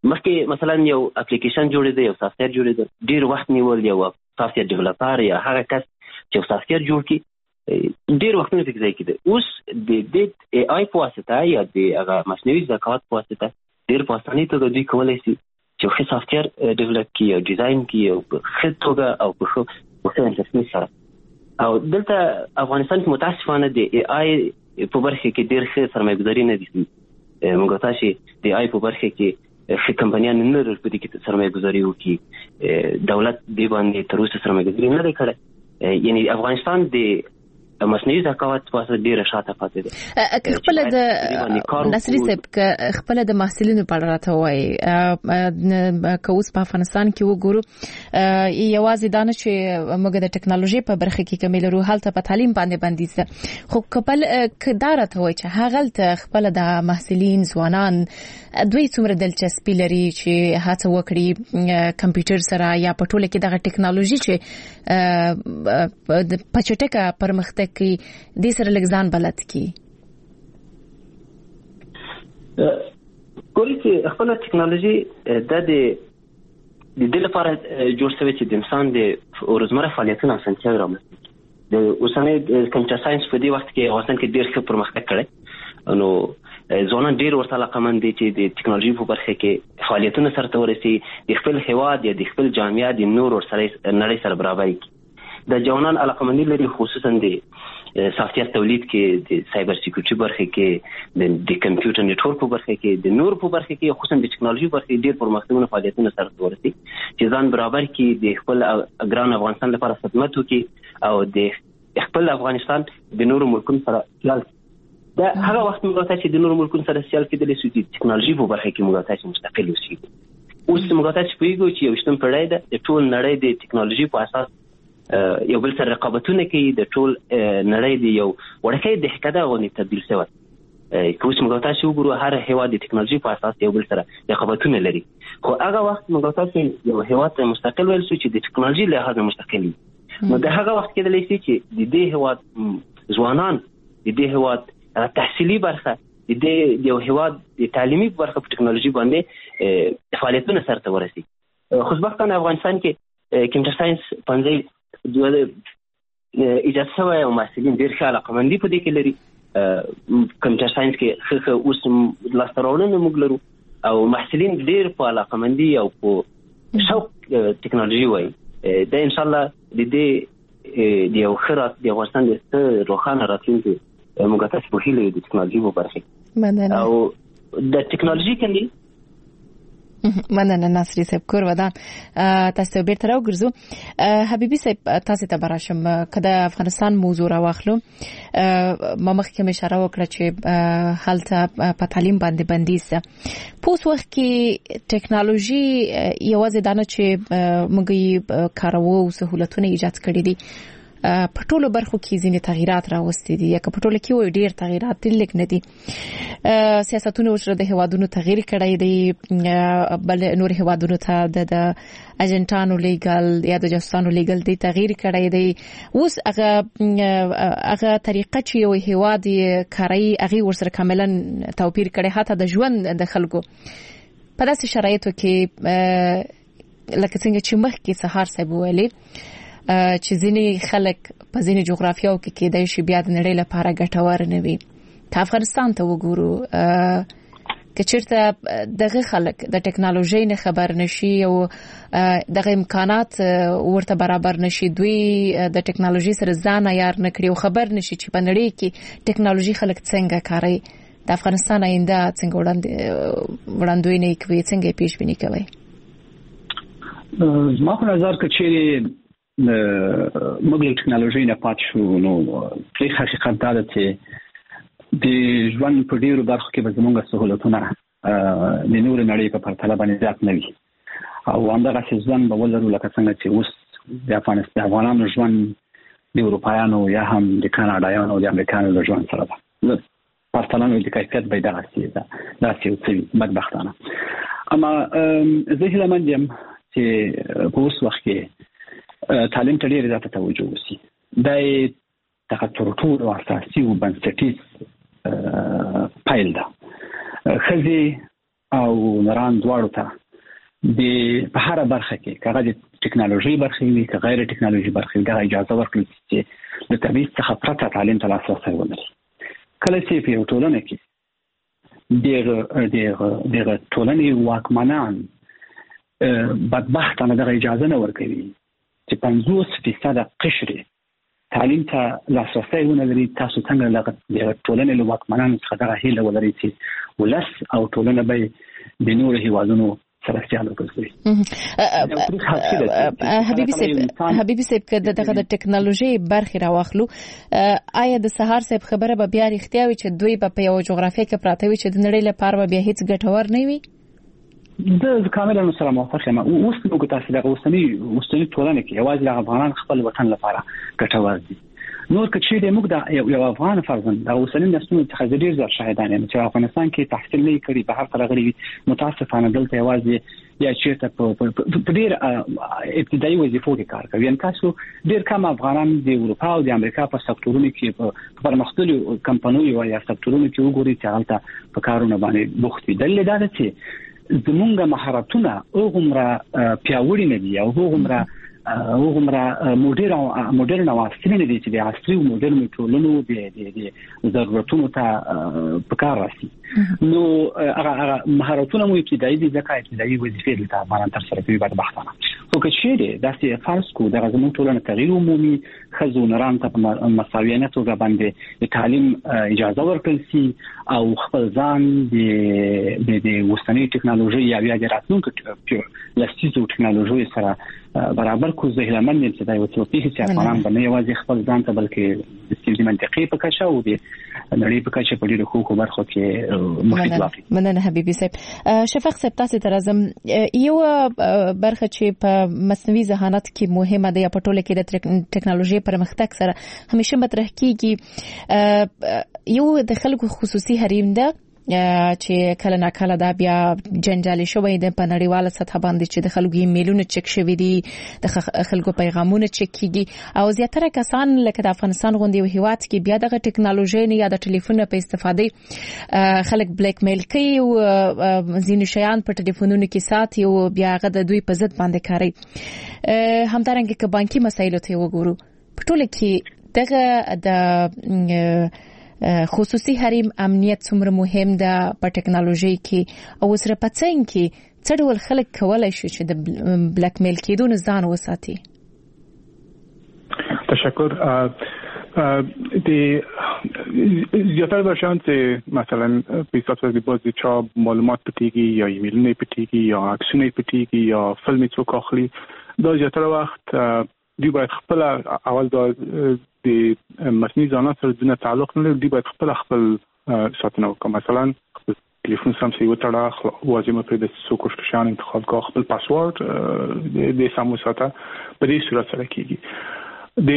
Speaker 6: مخکې مثلا یو اپلیکیشن جوړېده، یو سافټویر جوړېده، ډېر وخت نیول یو سافټویر ډیولپر یا هغه کس چې یو سافټویر جوړ کړي ډېر وختونه پکې ځای کېده. اوس د اي آی په واسطه یا د هغه مصنوعي ذکاوت په واسطه ډېر په اسانۍ توګه دوی کولی شي چې ښه سافټویر ډیولپ کړي او ډیزاین کړي او په ښه توګه او په ښه انټرفیس سره. او دلته افغانستان کې متاسفانه د اي آی په برخه کې ډېر ښه سرمایه‌ګذاري نه دي. موږ تاسو د اي آی په برخه کې ښه کمپنیان نه لري په دې کې سرمایه‌ګذاري وکړي. دولت دې باندې تر اوسه سرمایه‌ګذاري نه کوي. یعنی افغانستان د مصنوعي ذکاوت په اړه ډیره شاته پاتې ده.
Speaker 2: خپل د نصری صاحب خپل د محصلینو په اړه راته وایي که اوس په افغانستان کې وګورو یوازې دا نه چې موږ د ټکنالوژي په برخه کې کمی لرو، هلته په تعلیم باندې بندیز ده، خو خپل دا راته وایي چې هغلته خپل د محصلین ځوانان دوی څومره دلچسپي لري چې هڅه وکړي کمپیوټر سره یا په ټوله کې دغه ټکنالوژي چې په چټکه پرمختګ کوي دې سره لږ ځان بلد کی.
Speaker 6: ګورې چې خپل ټکنالوژي د دې لپاره جوړ شوی چې د انسان د روزمره فعالیتونو اسانتیا رامنځته کړي. د اوسنۍ کمپیوټر ساينس په دې وخت کې افغانستان کې ډېر ښه پرمختګ کړی، نو ځوانان ډېر ورته علاقمند دي چې د ټکنالوژي په برخه کې فعالیتونه سرته ورسي، د خپل هیواد یا د خپل جامعه د نور سره نړۍ سره برابر کړي. د ځوانان علاقمندي لري خصوصا د سافټویر تولید کې، د سایبر سکیورټي برخه کې، د کمپیوټر نتورک په برخه کې، د نور په برخه کې، خصوصا د ټکنالوژي برخه کې ډېر پرمختګونه فعالیتونه سره ورسي چې ځان برابر کړي، د خپل ګران افغانستان لپاره خدمت وکړي او د خپل افغانستان د نورو ملکونو سره سیال. دا هغه وخت موږ ته چې د نورو ملکونو سره سیال کېدلی شو چې ټکنالوژي په برخه کې موږ ته مستقل اوسو. اوس موږ ته پوهیږو چې یو شتم پړای ده د ټول نړۍ د ټکنالوژي په اساس یو بل سره رقابتونه کوي، د ټول نړۍ دی یو ورکه د حکدا غونې تبدیل شوی. که اوس موږ تاسو وګورو هر هیواد د ټکنالوژي په اساس یو بل سره رقابتونه لري، خو هغه وخت موږ تاسو یو هیواد مستقل ویل شو چې د ټکنالوژي له هغه مستقل وي. نو د هغه وخت کې د لسی چې د دې هیواد ځوانان، د دې هیواد تحصیلي برخه، د یو هیواد د تعلیمي برخه په ټکنالوژي باندې فعالیتونه سره ورسي. خوشبختانه افغانستان کې کمپیوټر ساينس پنځه اجازه شوی او محصلین ډېر ښه علاقمندي په دې کې لري. کمپیوټر ساينس کې ښه اوس لاسته راوړنې موږ لرو او محصلین ډېر په علاقمندي او په شوق ټکنالوژي وایي. دا ان شاء الله د دې د یو خیرات د افغانستان د روښانه راتلونکي موږ تاسو په هیله د ټکنالوژي په برخه او د ټکنالوژي کې
Speaker 2: مننه نصری صاحب کور ودان. تاسو بیرته راوګرځو. حبیبي صاحب تاسو ته براشم کله افغانستان موضوع راوخلو ما مخکې اشاره وکړه چې حالت په تعلیم باندې بندیز ده. پوس وخت کې ټکنالوژي یوازې دانه چې موږ کارو او سہولتونه ایجاد کړې دي په ټولو برخو کې ځینې تغیرات راوستي دي یا په ټولو کې وایي ډېر تغیرات لیک نه دي. سیاستونه ورسره د هوادونو تغییر کړی دی، بل نور هوادونو ته د اجنټانو لیګل یا د جاسوسانو لیګل دی تغییر کړی دی. اوس هغه طریقه چې یو هواد کاری هغه ورسره کاملا توپیر کړي، حتی د ژوند د خلکو په داسې شرایطو کې لکه څنګه چې مخکې سهار صاحب ویلي چې ځینې خلک په ځینې جغرافیاو کې کېدای شي بیا د نړۍ لپاره ګټور نه وي. که افغانستان ته وګورو که چیرته دغه خلک د ټکنالوژي نه خبر نشي او دغه امکانات ورته برابر نشي، دوی د ټکنالوژي سره ځان عیار نه کړي او خبر نشي چې په نړۍ کې ټکنالوژي خلک څنګه کاروي، د افغانستان آینده څنګه وړاندوینه کوي، څنګه پیش بینی کوي؟
Speaker 3: زما په نظر کې چې موږ له ټکنالوژي نه پات شو نو په حقیقت دا ده چې د ژوند په ډیرو برخو کې به زموږ سہولتونه د نور نړۍ په پرتله باندې زیات نه وي او همدغه ژوند به ولرو لکه څنګه چې اوس د افغانانو ژوند د اروپایانو یا هم د کاناډایانو او د امریکایانو د ژوند سره ده. پرتله نو د کیفیت به دغسې ده، داسې څه وي بدبختانه. اما زه هیله مند یم چې په اوس وخت کې تعلیم ته ډېره زیاته توجه وشي. دا یې دغه تر ټولو اساسي او بنسټیز پیل ده. ښځې او نران دواړو ته په هر برخه کې کغه د ټکنالوژي برخه وي که غیر ټکنالوژي برخه دا اجازه ورکړي چې د تبعیض څخه پرته تعلیم ته لاسرسی ولري. کله چې په ټولنه کې د ټولنې واکمنان بدبختانه د اجازه نه ورکوي چې 50% قشر تعلیم ته لاسرسی ولري، تاسو څنګه د ټولنې له واکمنانو څخه دغه هیله ولري چې ولس او ټولنه به د نور هیوادونو
Speaker 2: حبیبي صاحب کده دغه د ټکنالوژي برخې راوخلو، آیا د سهار صاحب خبره به بیا رښتیا وي چې دوی په یو جغرافیه کې پراته وي چې د نړۍ لپاره به هیڅ ګټور نه وي؟
Speaker 3: د کاملا سره موافق یم. اوس موږ تاسو دغه اوسنی ټولنه کې یوازې د افغانان خپل وطن لپاره ګټور دي. نور کچې د موږ د یو افغان فرزند د اوسنی نسلونو څخه ډیر زیات شاهدان یم چې افغانستان کې تحصیل نه کړي، به هر طرغلي متاسفانه دلته یوازې یا چیرته په ډیر ابتدایي وظیفو کې کار کوي. ان تاسو ډیر کم افغانان د اروپا او د امریکا په سکتورونو کې په پرمختللو کمپنیو یا سکتورونو کې وګوري چې هلته په کارونه باندې بوخت دي. دلیل دا دی چې زمونږ مهارتونه هغومره پیاوړي نه دي او هغومره مدرن او عصري نه دي چې د عصري او مدرن ټولنو د ضرورتونو ته پکار راسي. نو هغه مهارتونه مو ابتدایي دي ځکه ابتدایي وظیفې د افغانان تر سره کوي بعد بحثونه. خو که چیرې داسې فرض کو دغه زموږ ټولنه تغییر عمومي ښځو نران ته په مساویانه توګه باندې د تعلیم اجازه ورکړل شي او خپل ځان د اوسنۍ ټکنالوژي یا بیا د راتلونکو لسیزو ټکنالوژي سره برابر کو زه لمن یم چې دا یو څه چې افغانان باندې یوازې خپل ځان ته بلکې د سیاسي منطقي په کچه او د نړۍ په کچه په ډیرو حقوقو برخو کې مخکې واخلي.
Speaker 2: مننه حبیبي صاحب. شفق صاحب تاسو ته راځم. یو برخه چې په مصنوعي ذهانت کې مهمه ده یا په ټوله کې د ټکنالوژي پرمختګ سره همیشه مطرح کیږي، یو د خلکو خصوصي حریم ده چې کله ناکله دا بیا جنجالي شوی د په نړیواله سطح باندې چې د خلکو ایمیلونه چک شوی دي، د خلکو پیغامونه چک کیږي او زیاتره کسان لکه د افغانستان غوندي یو هیواد کې بیا دغه ټکنالوژي نه یا د ټلیفون په استفادې خلک بلیک میل کوي او ځینې شیان په ټلیفونونو کې ساتي او بیا هغه د دوی په ضد باندې کوي. همدارنګه که بانکي مسایلو ته وګورو په ټوله کې دغه د خصوصي حریم امنیت څومره مهم ده په ټکنالوژي کې او سره پڅنګ کې څه ډول خلک کولای شي چې د بلیک میل کېدو نه ځان وساتي؟
Speaker 4: تشکر. د زیاتره ورشان چې مثلا په حساب د بازي چا معلومات پټیږي یا ایمیلونه پټیږي یا عکسونه پټیږي یا فلم څوک اخلي، دا زیاتره وخت دوی باید خپل اول د مصنوعي ذهانت سره د تعلق نه لري، دوی باید خپل ساتنه وکړي. مثلا خپل ټلیفون سم سي وتړه، واجب په د څو کوششان انتخاب کا، خپل پاسورډ د سمو ساته په دې صورت سره کیږي. د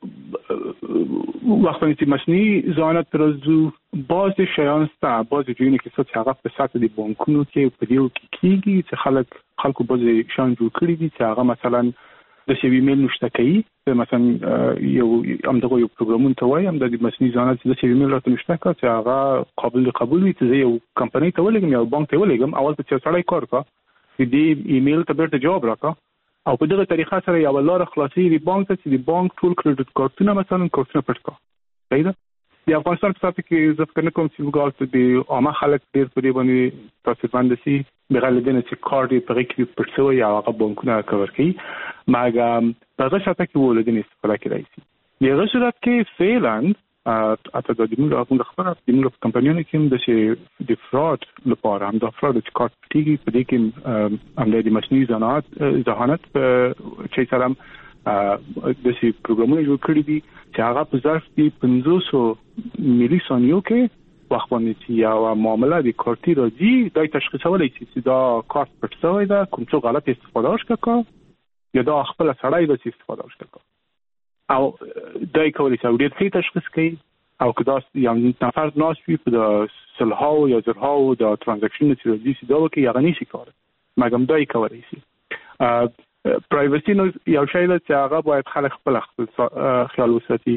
Speaker 4: وخت چې مصنوعي ذهانت ترځو باز شیان ستا باز جوړونه کې څه هغه په ساته د بانکونو کې په دیو کې کیږي چې خلکو باز شان جوړ کړی دي چې هغه مثلا د سی ایمیل نشته کوي، مثلا یو همدغه یو پروګرامون ته وایي د مصنوعي ذهانت د سی ایمیل راته نشته کا چې هغه قابل قبول وي چې یو کمپنۍ ته ولګم یا بانک ته ولګم، اول په سړی کار کا دې ایمیل ته بیرته جواب راکا او په دغه طریقه سره یو لار خلاصي دی بانک ته چې دی بانک ټول کریډټ کارتونه مثلا کارتونه پټ کا. صحیح ده. د افغانستان په ساتھ کې ځکه نه کوم چې وګورئ د عامه خلک ډیر په دې باندې تاسو باندې سي بغیر لدنه چې کارت په کې پرڅوي یا هغه بانکونه کور کوي، مګر په هغه ساته کې ولدنه استفاده کوي. د هغه صورت کې فعلاً اته د موږ خبره د موږ کمپنیونو کې د فراډ لپاره هم د فراډ چې کارت تیږي په دې کې هم د مصنوعي ذهانت چې سره د سي پروګرامونه جوړ کړی دي چې هغه په ظرف کې 500 ملي ثانیو کې وخت باندې چې یو معاملې د کارتي راځي دا تشخیصولای شي دا کارت پټ شوی دا کوم څه غلط استفاده وکړه یا دا خپل سړی د استفاده وکړه او دای کولای شي ډېر څه تشخیص کوي او کدا یو نفر ناس په سلهاو یا زرهاو د ترانزاکشن چې راځي دا وکي یا غني شي کار مګم دای کولای شي. پرایوسی نو یو شی ده چې هغه باید خلک خپل خیال وساتي.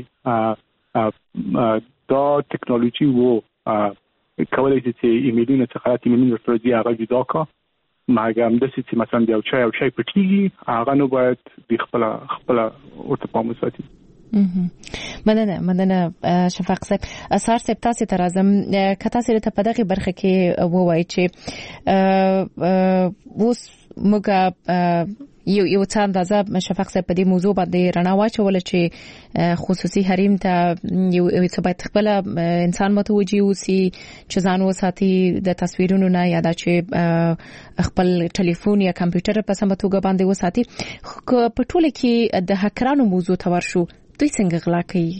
Speaker 4: دا ټکنالوژي وو کولای شي چې ایمیلونه څخه ایمیلونه راځي هغه جدا کا ماګم د سې مثلا یو چای پټیږي هغه نو باید د خپل ورته پام وساتي.
Speaker 2: مننه شفاق صاحب. اثر صاحب تاسو ته راځم کته سره ته په دغه برخه کې ووایي چې اوس موږ یو څه اندازه شفاق صاحب په دې موضوع باندې رڼا واچول چې خصوصي حریم ته یو څه باید خپل انسان متوجي اوسي چې ځان وساتي د تصویرونو نه یا د چې خپل ټلیفون یا کمپیوټر په سمه توګه باندې وساتي. په ټوله کې د هکرانو موضوع ته ورشو دوی څنګه غلا کوي؟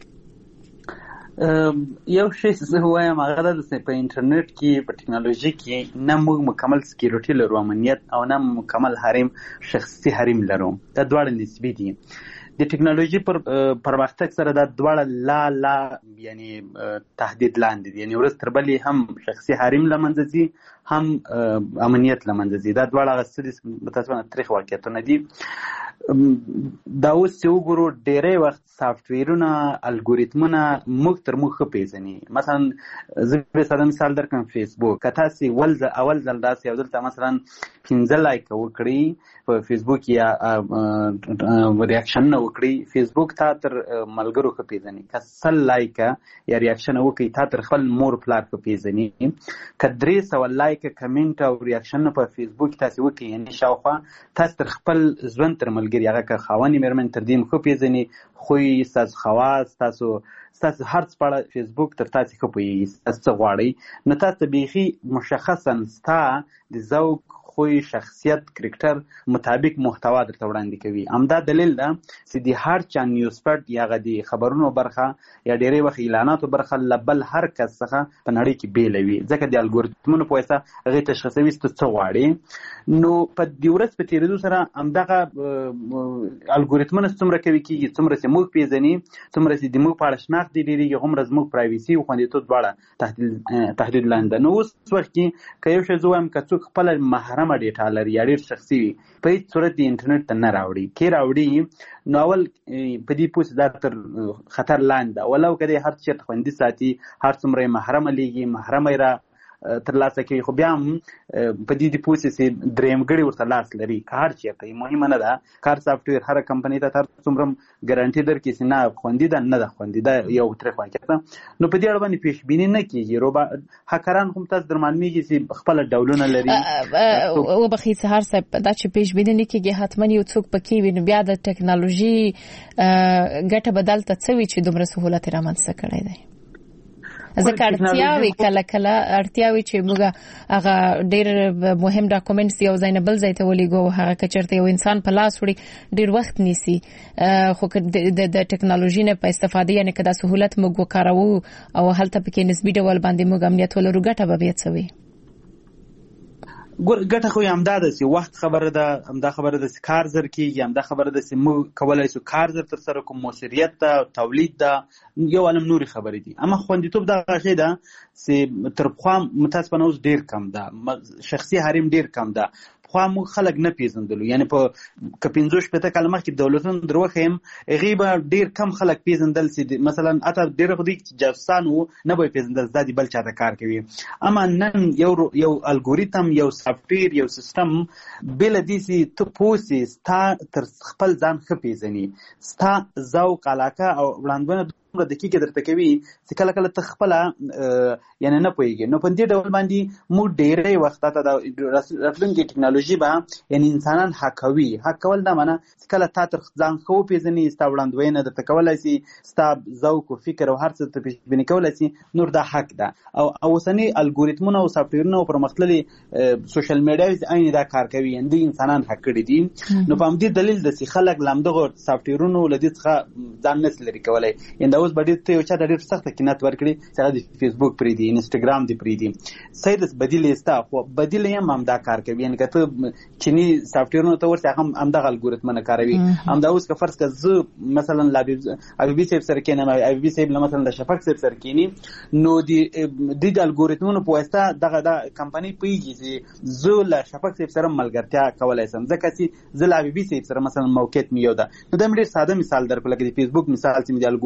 Speaker 5: یو شی زه وایم هغه د په انټرنیټ کې په ټکنالوژي کې نه موږ مکمل سکیورټي لرو، امنیت، او نه مکمل حریم شخصي حریم لرو. دا دواړه نسبی دي. د ټکنالوژي پر پرمختګ سره دا دواړه لا یعنی تهدید لاندې دي، یعنی ورځ تر بلې هم شخصي حریم لمنځه ځي هم امنیت لمنځه ځي. دا دواړه غسري متاسفانه تاریخ واقعیتونه دي. دا اوس یو ګورو ډېرې وخت سافټویرونه الګوریتمونه موږ تر موږ پیژني. مثلا زه به ساده مثال درکم، فیسبوک که تاسو اول ځل داسې یو دلته مثلا 15 لایک وکړي په فیسبوک یا ریاکشن نه وکړي، فیسبوک تا تر ملګرو ښه پیژني. که 100 لایک یا ریاکشن وکړي تا تر خپل مور پلار ښه پیژني. که 300 لایک کمنټ او ریاکشن په فیسبوک تاسو وکړي، یعنی شاوخوا تاسو تر خپل ژوند تر ملګری هغه که خاوني مېرمن تر دې ښه پیژني، خوی تاسو خواص تاسو هر څه په فیسبوک تر تاسو ښه پوهیږي. تاسو غواړئ نو تاسو بیخي مشخصا ستا د ذوق خوی شخصیت کرکټر مطابق محتوا درته وړاندې کوي. همدا دلیل ده چې د هر چا نیوز پټ یا غدي خبرونو برخه یا ډېرې وخت اعلاناتو برخه لبل هر کس څخه په نړۍ کې بیلوي، ځکه د الګوریتمونو په واسطه هغه تشخیصوي چې څه غواړي. نو په دې ورځ په تیریدو سره همدغه الګوریتمونه څومره کوي کیږي، څومره چې موږ پیژني، څومره چې د موږ په اړه شناخت ډېرېږي، هغومره زموږ پرایویسي او خوندیتوب دواړه تهدید لاندې. نو اوس وخت کې که یو شی زه وایم که څوک خپله محرمه ډیټا لري یا ډېر شخصي وي، په هېڅ صورت د انټرنیټ ته نه راوړي. کې راوړي نو اول په دې پوه چې دا تر خطر لاندې ده، ولو که دی هر چېرته خوندي ساتي، هر څومره یې محرمه لیږي، محرمه یې را ترلاسه کوي، خو بیا هم په دې د پوه چې درېیمګړي ورته لاس لري. که هر چېرته مهمه نه ده، کار سافټویر هره کمپنۍ ته هر څومره ګارانټي درکړي چې نه خوندي ده نه ده خوندي، دا یو تریخ واقعیت ده. نو په دې اړه باندې پیشبیني نه کېږي. هکران هم تاسو در معلومیږي چې خپل ډولونه لري.
Speaker 2: وبخښئ سهار صاحب، دا چې پیشبیني نه کېږي حتما یو څوک پکې وي، نو بیا د ټکنالوژي ګټه بدل ته څه وي چې دومره سهولت رامنځته کړی دی. ځکه اړتیاوي کله اړتیاوي چې موږ هغه ډېر مهم ډاکومنټس یو ځای نه بل ځای ته ولېږو، هغه که چېرته یو انسان په لاس وړي ډېر وخت نیسي. خو د ټکنالوژي نه په استفاده یعنې که دا سهولت موږ وکاروو او هلته پکې نسبي ډول باندې موږ امنیت ولرو، ګټه به بیا څه وي؟
Speaker 5: ګټه خو همدا ده چې وخت خبره ده، همدا خبره ده چې کار زر کېږي، همدا خبره ده چې موږ کولی شو کار زر ترسره کړو، مؤثریت ده، تولید ده، یو عالم نورې خبرې دي. اما خوندیتوب دغه شی ده چې تر پخوا متاسفانه اوس ډېر کم ده، شخصي حریم ډېر کم ده. خو موږ خلک نه پیژندلو، یعنی په که 15-16 کال مخکې دولتونو دروخیم هغې به ډېر کم خلک پیژندل چې مثلا اته ډېر خو دي چې جاسوسان وو نه به یې پیژندل دا د بل چا ته کار کوي. اما نن یو الګوریتم، یو سافټویر، یو سیستم بله دې چې ته پوه سې ستا تر خپل ځان ښه پیژني، ستا ذوق علاقه او وړاندوینه دومره دقیقه درته کوي چې کله کله ته خپله یعنې نه پوهېږې. نو په دې ډول باندې موږ ډېری وخت ته راتلونکې ټکنالوژي به یعنې انسانان حقوي. حق کول دا معنه چې کله تا تر ځان ښه وپېژني، ستا وړاندوینه درته کولی شي، ستا ذوق او فکر او هر څه ته پیشبیني کولی شي، نور دا حق ده. او اوسني الګوریتمونه او سافټویرونه او پرمختللي سوشل میډیا عین دا کار کوي، یعنې دوی انسانان حق کړي دي. نو په همدې دلیل ده چې خلک له همدغو سافټویرونو له دې څخه ځان نسي لرې کولی. یعنې دا اوس به ډېر ته یو چا ته ډېر سخته قناعت ورکړي چې هغه د فیسبوک پرېږدي، انسټاګرام دې پرېږدي. صحیح ده، بدیل یې سته، خو بدیل یې هم همدا کار کوي. یعنې که ته چیني سافټویرونو ته ورسې هغه همدغه الګوریتمونه کاروي. همدا اوس که فرض کړه زه مثلا له حبیبي صاحب سره کښېنم، حبیبي صاحب له مثلا له شفق صاحب سره کښېني، نو د الګوریتمونو په واسطه دغه کمپنۍ پوهېږي چې زه له شفق صاحب سره ملګرتیا کولی شم، ځکه چې زه له حبیبي صاحب سره مثلا موقعیت مې یو ده. نو دا مې ډېر ساده مثال درکړو، لکه د فیسبوک مثال چې مې د الګوریتم در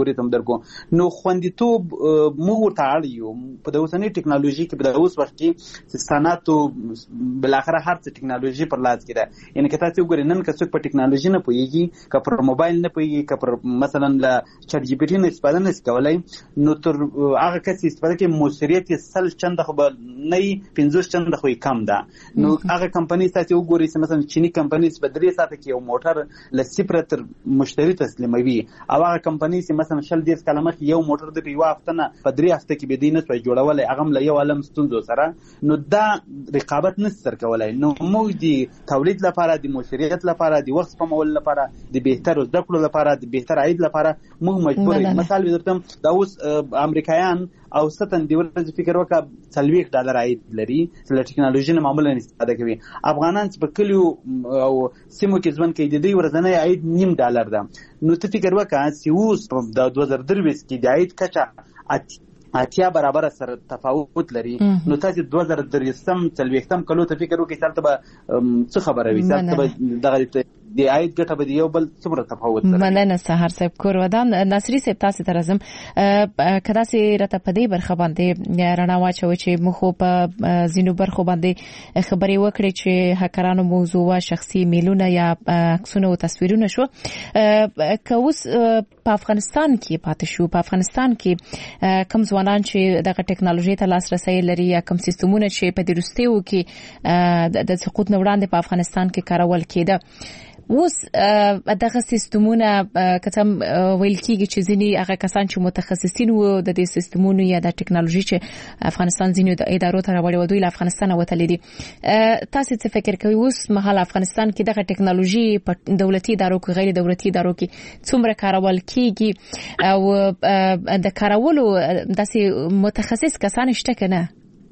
Speaker 5: درکو. نو خوندیتوب موږ ورته اړ یو په د اوسنۍ ټکنالوژي کې. په د اوس وخت کې صنعت بل اخره هر څه ټکنالوژي پر لاس کې ده. یعنی که تاسو وګورئ نن که څوک په ټکنالوژي نه پوهیږي، که پر موبایل نه پوهیږي، که پر مثلا له چټ جی پی ټي نه استفاده نشي کولای، نو تر هغه کس استفاده کوي موثریت 100 چنده خو نه 50 چنده خو کم ده. نو هغه کمپنی تاسو وګورئ چې مثلا چینی کمپنی په 3 ساعته کې یو موټر ل صفر تر مشتری تسلیموي، او هغه کمپنی چې مثلا 10 کاله مخکې یو موټر د یو هفته نه په 3 هفته کې به دینه سوي جوړولای، هغه له یو عالم ستونزو سره. نو دا رقابت نشي کولای. نو موږ د تولید لپاره، د موثریت لپاره، د وخت سپمول لپاره، د بهتر زده کړو لپاره، د بهتر عاید لپاره موږ مجبور یو. مثال درته دا اوس امریکایان اوسطاً د ورځې فکر وکړه $40 عاید لري چې له ټکنالوژي نه معمولا استفاده کوي. افغانان چې په کلیو او سیمو کې ژوند کوي د دوی ورځنی عاید $0.5 ده. نو ته فکر وکړه چې اوس په 2023 کې د عاید کچه 80 برابر سره تفاوت لري. نو تاسو 2023 کلو ته فکر وکړئ چې به څه خبره وي، چې به دغه د عاید ګټه به یو بل څومره تفاوت لري.
Speaker 2: مننه سحر صاحب کور ودان. ناصری صاحب تاسو ته راځم. کدا سي راته په دې برخه باندې رڼا واچوي چې مخ په زینو برخه باندې خبري وکړي چې هکرانو موضوع وا شخصي میلونه یا عکسونه او تصویرونه شو. که اوس په افغانستان کې پاتې شو، په افغانستان کې کوم ځوانان چې دغه ټکنالوژي ته لاسرسي لري یا کوم سیستمونه چې په دروستیو کې د سقوط نه وړاندې په افغانستان کې کارول کېده، اوس دغه سیستمونه کتم ویل کېږي چې ځینی هغه کسان چې متخصصین وو د دې سیستمونو یا د ټکنالوژي چې افغانستان ځینو د ادارو ته راوړي ودوی له افغانستان وتلي دي. تاسو څه فکر کوئ اوس مهال افغانستان کې دغه ټکنالوژي په دولتي ادارو کې غیر دولتي ادارو کې څومره کارول کېږي او د کارولو داسې متخصص کسان شته کنه؟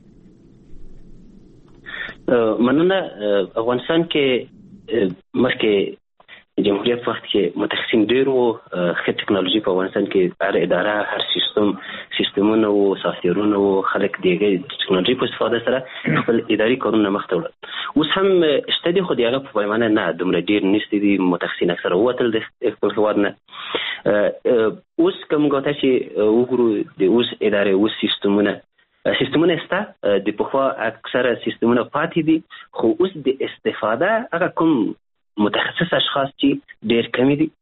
Speaker 6: مننه. افغانستان کې مخکې جمهوریت وخت کې متخصصین ډېر وو. ښه ټکنالوژي په افغانستان کې هر اداره، هر سیستمونه او سافټویرونه او خلک د ټکنالوژي په استفاده سره خپل اداري کارونه مخ ته وړل. اوس هم شته دي، خو د هغه په پیمانه نه دومره ډېر نشته دي. متخصصین اکثره ووتل د خپل هېواد نه. اوس که موږ تاسو وګورو د اوس ادارې اوس سیستمونه شته، د پخوا اکثره سیستمونه پاتې دي، خو اوس د استفاده هغه کوم متخصص اشخاص چې ډېر کمی دي.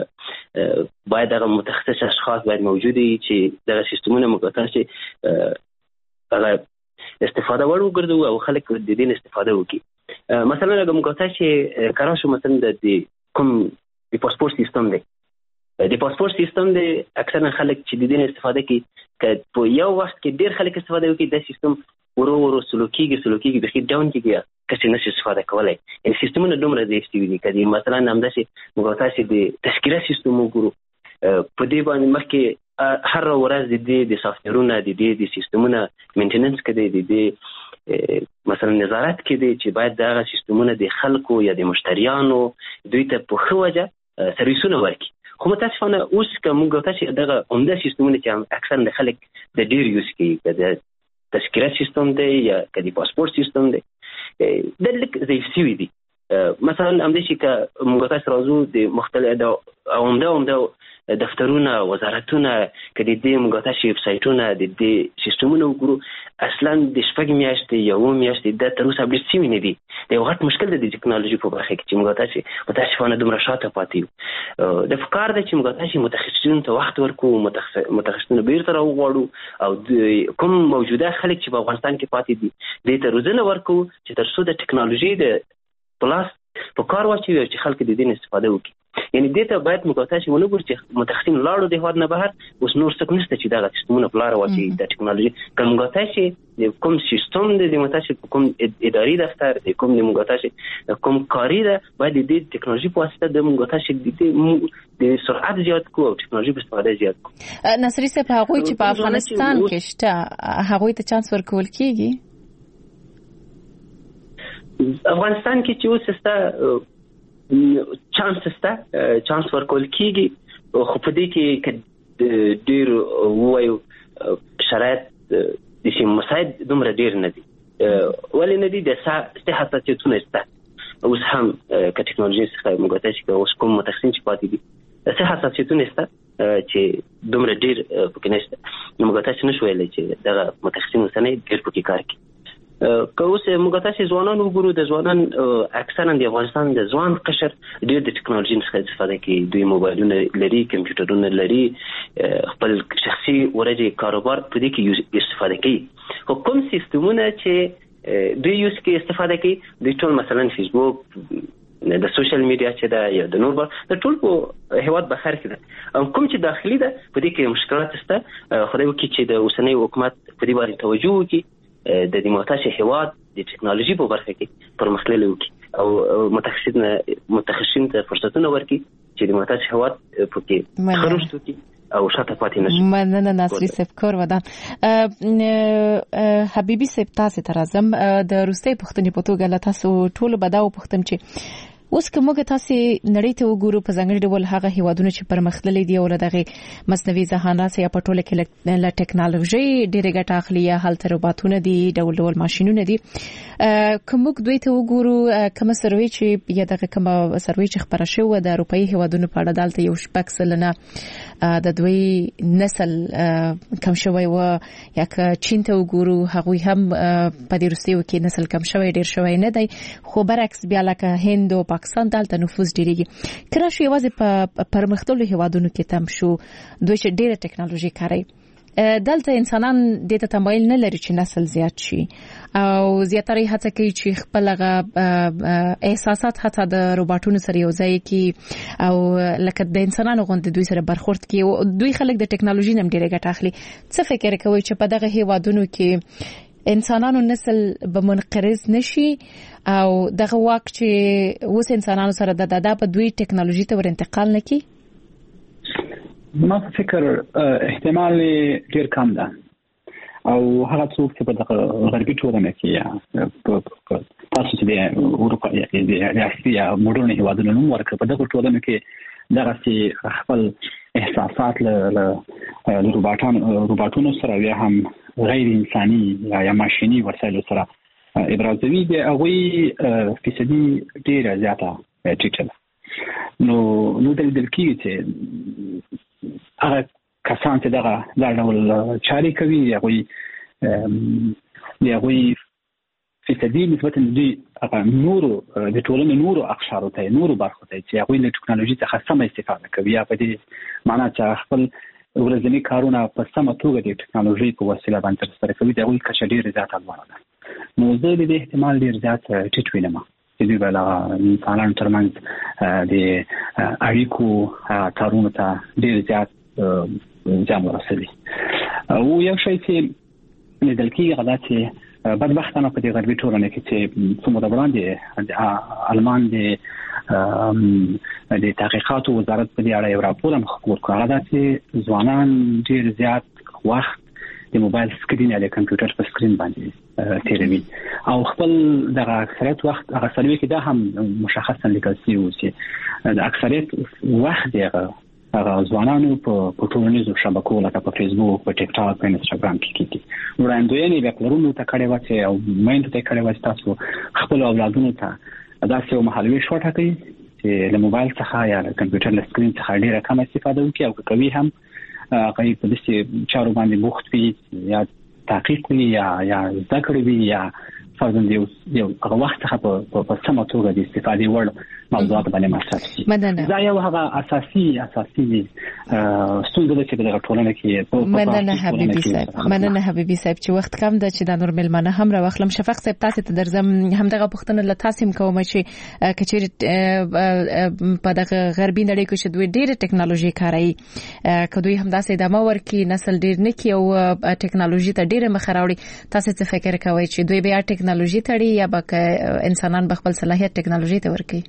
Speaker 6: باید هغه متخصص اشخاص باید موجود وي چې دغه سیستمونه موږ تاسو هغه استفاده وړ وګرځو او خلک د دې استفاده وکړي. مثلا هغه موږ تاسو کارو شو مثلا د کوم د پاسپورت سیستم دی. د پاسپورت سیستم د اکثره خلک چې د دې استفاده کوي، که په یو وخت کې ډېر خلک استفاده وکړي، د سیستم ورو سلوکیږي بخیر ډاون کېږي، کسي نشي استفاده کولای. یعنې سیستمونه دومره ضعیف شوي دي. که مثلا همداسې موږ تاسو د تذکره سیستم وګورو، په دې باندې مخکې هر ورځ د دې د سافټویرونه د دې د سیستمونه مینټیننس کوي، د دې مثلا نظارت کوي چې باید دغه سیستمونه د خلکو یا د مشتریانو دوی ته په ښه وجه سرویسونه ورکړي. خو متاسفانه اوس که موږ تاسو دغه عمده سیستمونه چې اکثر د خلک د ډېر یوز کوي، که د تذکره سیستم دی یا که د پاسپورت سیستم دی، د لږ ضعیف شوي دي. مثلا همداسې که موږ تاسو راځو د مختلف عمده دفترونه، وزارتونه، که د دې موږ تاسو ویب سایټونه د دې سیستمونه وګورو، اصلا د 6 میاشتې یا 9 میاشتې د تر اوسه اپډیټ شوي نه دي. د یو غټ مشکل د ټکنالوژي په برخه کې چې موږ تاسو متاسفانه دومره شاته پاتې یو. د فکر د چې موږ تاسو متخصصینو ته وخت ورکو، متخصصینو بیرته راوغواړو او کوم موجوده خلک چې په افغانستان کې پاتې دي دې ته روزنه ورکو چې تر څو د ټکنالوژي د پلاس په کار واچوي او چې خلک د دې استفاده وکړي. یعنی دې ته باید موږ تاسو ونګورو چې متخصصین لاړو د هواد نه بهر، اوس نور څه نشته چې دا سیستمونه پلار واچي د ټکنالوژي. کوم تاسو کوم سیستم د تاسو کوم اداري دفتر د کوم موږ تاسو کوم کاری ده، باید د ټکنالوژي په واسطه د موږ تاسو د سرعت زیات کو او ټکنالوژي په استفاده زیات کو.
Speaker 2: نصری صاحب، هغه چې په افغانستان کې شته، هغه ته چانس ورکول کیږي؟
Speaker 6: افغانستان کې چې اوس ستا چانس ورکول کیږي، خو په دې کې ډېر وایو شرایط د شي مساعد دومره ډېر نه دي. ولې نه دي؟ د حساسیتونه شته. اوس هم که ټکنالوژي څخه موږ تاسو کې اوس کوم متخصصین چې پاتې دي، د حساسیتونه شته. چې دومره ډیر پکې نشته. نو موږ تاسو نشو ویلای چې دا متخصصین وسنه ډیر پکې کار کوي. که اوس موږ تاسو ځوانان وګورو، د ځوانان اکثرا د افغانستان د ځوان قشر ډیر د ټکنالوژي څخه استفاده کوي. دوی موبایلونه لري، کمپیوټرونه لري، خپل شخصي ورځي کاروبار په دې کې استفاده کوي. خو کوم سیستمونه چې دوی یوز کې استفاده کوي، دوی ټول مثلا فیسبوک، د سوشل میډیا چې دا یا د نور د ټول په هیواد بخار کې ده. کوم چې داخلي ده په دې کې مشکلات شته. خدای وکړي چې د اوسنۍ حکومت په دې باندې توجه وکړي، د دې محتاج هیواد د ټکنالوژي په برخه کې پرمختللی وکړي او متخصصین ته فرصتونه ورکړي چې د محتاج هیواد پکې خرج وکړي او شاته پاتې نشي.
Speaker 2: مننه ناصری صاحب کور ودان. حبیبي صاحب تاسو ته راځم. د روسي پښتنې په توګه له تاسو ټول بداو پښتم چې اوس کومه تاسو نړۍ ته وګورو په ځانګړي ډول هغه هیوادونه چې پرمختللي دي او دغه مصنوعي ذهانت یا په ټوله کې له ټکنالوژي ډېرې ګټه اخلي، یا هلته روباټونه دي، ډول ډول ماشينونه دي. کوم دوی ته وګورو کوم سروي چې یا دغه کوم سروي چې خبره شوه د اروپאי هیوادونو په اړه دالته یو شپږ سلنه د دوی نسل کم شوی و، یا که چین ته وګورو هغوی هم په دې روسیو کې نسل کم شوی ډیر شوی نه دی، خو برعکس بیا لکه هند او پاکستان دالته نفوذ ډیریږي. کله شو یوازې په پرمختللو هیوادونو کې تم شو دوی چې ډیره ټکنالوژي کاروي، دلته انسانان د ته تمایل نه لري چې نسل زیات شي او زیاتره هڅه کوي چې خپل احساسات حتی د روباټونو سره یو ځای کی او لکه د انسانانو غوندې دوی سره برخورد کوي. دوی خلک د ټکنالوژي نم ډیره ګټه اخلي. څه فکر کوي چې په دغه هیوادونو کې انسانانو نسل به منقرض نشي او دغه واک چې اوس انسانانو سره د دادا په دوی ټکنالوژي ته ور انتقال نکي؟
Speaker 3: ما فکر احتمال ډیر کم ده او هغه څوک چې په دغه غربي ټولنه کې تاسو چې د اروپا یا اسیا مډرن هیوادونو نوم ورکړ، په دغه ټولنه کې دغه خپل احساسات له روباټونو سره یا هم غیر انساني یا ماشيني وسایلو سره ابرازوي دي، هغه فیصدي ډیره زیاته ټیټه ده. نو د دې کې چې هغه کسان چې دا ډول چاري کوي هغه فیصدي نسبت دوی هغه نورو د ټولنې نورو اقشارو ته نورو برخو ته چې هغه له ټکنالوژي څخه سم استفاده کوي، یا په دې معنی چې خپل ورځنی کارونه په سمه توګه د ټکنالوژي په وسیله باندې ترسره کوي، دا وایي چې ډیر زیات لوړ ده. نو زه د دې احتمال ډیر زیات ټیټ وینم چې دوی بل انسانانو ترمنځ د اړیکو کارونه ته ډیر زیات ځام ورسوي. او یو شی چې لیدل کېږي هغه دا چې بدبختانه په دې غربي ټولنه کې چې څومره وړاندې آلمان د تحقیقاتو وزارت په دې اړه یو راپور هم خپور کړ، هغه دا چې ځوانان ډیر زیات وخت د موبایل سکرین یا د کمپیوټر په سکرین باندې تیروي او خپل د اکثریت وخت هغه سروي کې دا هم مشخصا لیکل شوی و چې د اکثریت وخت هغه ځوانانو په ټولنیزو شبکو لکه په فیسبوک، په ټیک ټاک، په انستګرام کې کیږي. وړاندوینې بیا پلرونو ته کړې و چې او مېندو ته کړې و چې تاسو خپل اولادونو ته داسې یو مهالوي شو ټاکئ چې له موبایل څخه یا له کمپیوټر له سکرین څخه ډیره کم استفاده وکړي او کوي هم هغه په دې چارو باندې بوخت وي یا تحقیق وي یا ذکر وي یا فرضاً یو هغه وخت څخه په سمه توګه د استفادې وړ موضوعات باندې مصرف شي. دا یو هغه اساسي ستونزه ده چې د ټولنې کې
Speaker 2: مننه حبیبي صاحب چې وخت کم ده چې د نور ملمنه هم راوخلم. شفق صاحب تاسو ته درځم همدغه پښتنه له تاسو کوم چې کچېر په دغه غربي نړۍ کې چې دوی ډېر ټکنالوژي کاروي، کدوې هم داسې ادامه ورکي نسل ډېر نه کی او ټکنالوژي ته ډېر مخ راوړي، تاسو څه فکر کوئ چې دوی بیا ټکنالوژي تړي یا به انسانان به خپل صلاحیت ټکنالوژي ته ورکي؟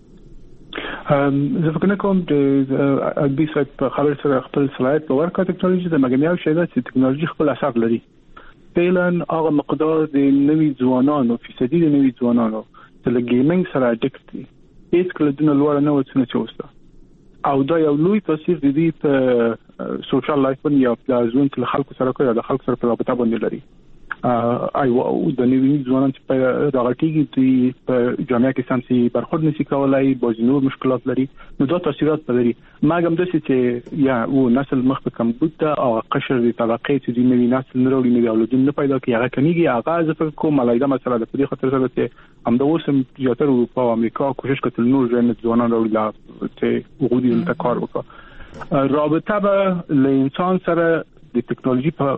Speaker 4: زه فکر کوم چې ادبي صاحب په خبر سره خپل صلاحیت په ورکړه ټکنالوژي د مګنیاو شي چې ټکنالوژي خپل اثر لري. فعلاً هغه مقدار د نوي ځوانانو فیصدي د نوي ځوانانو چې له ګیمینګ سره اډیکټ دي هیڅ کله دونه لوړ نه وڅنه چوسته او دا یو لوی تاثیر د دې په سوشل لایف باندې یا په ژوند کې خلکو سره کوي د خلکو سره په رابطه باندې لري. د نوي ځوانان چې راغټيږي دوی په جامعه کې سمسي برخورد نشي کولای بازینور مشکلات لري نو دا تاثیرات لري ماګم د چې یا او نسل مخ په کمبود او قشر د طبقه چې د نوي نسل نورولي نوي اولادون نه پیدا کوي هغه کمیږي هغه ځکه کوم ملایده مسله د دې خاطر سره چې هم د اوسم زیاتره اروپا او امریکا کوشش کوي نور ځوانان راوړي چې وګړي د کار وکړي رابطه به له انسان سره د ټکنالوژي په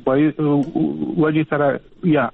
Speaker 4: وجه سره یا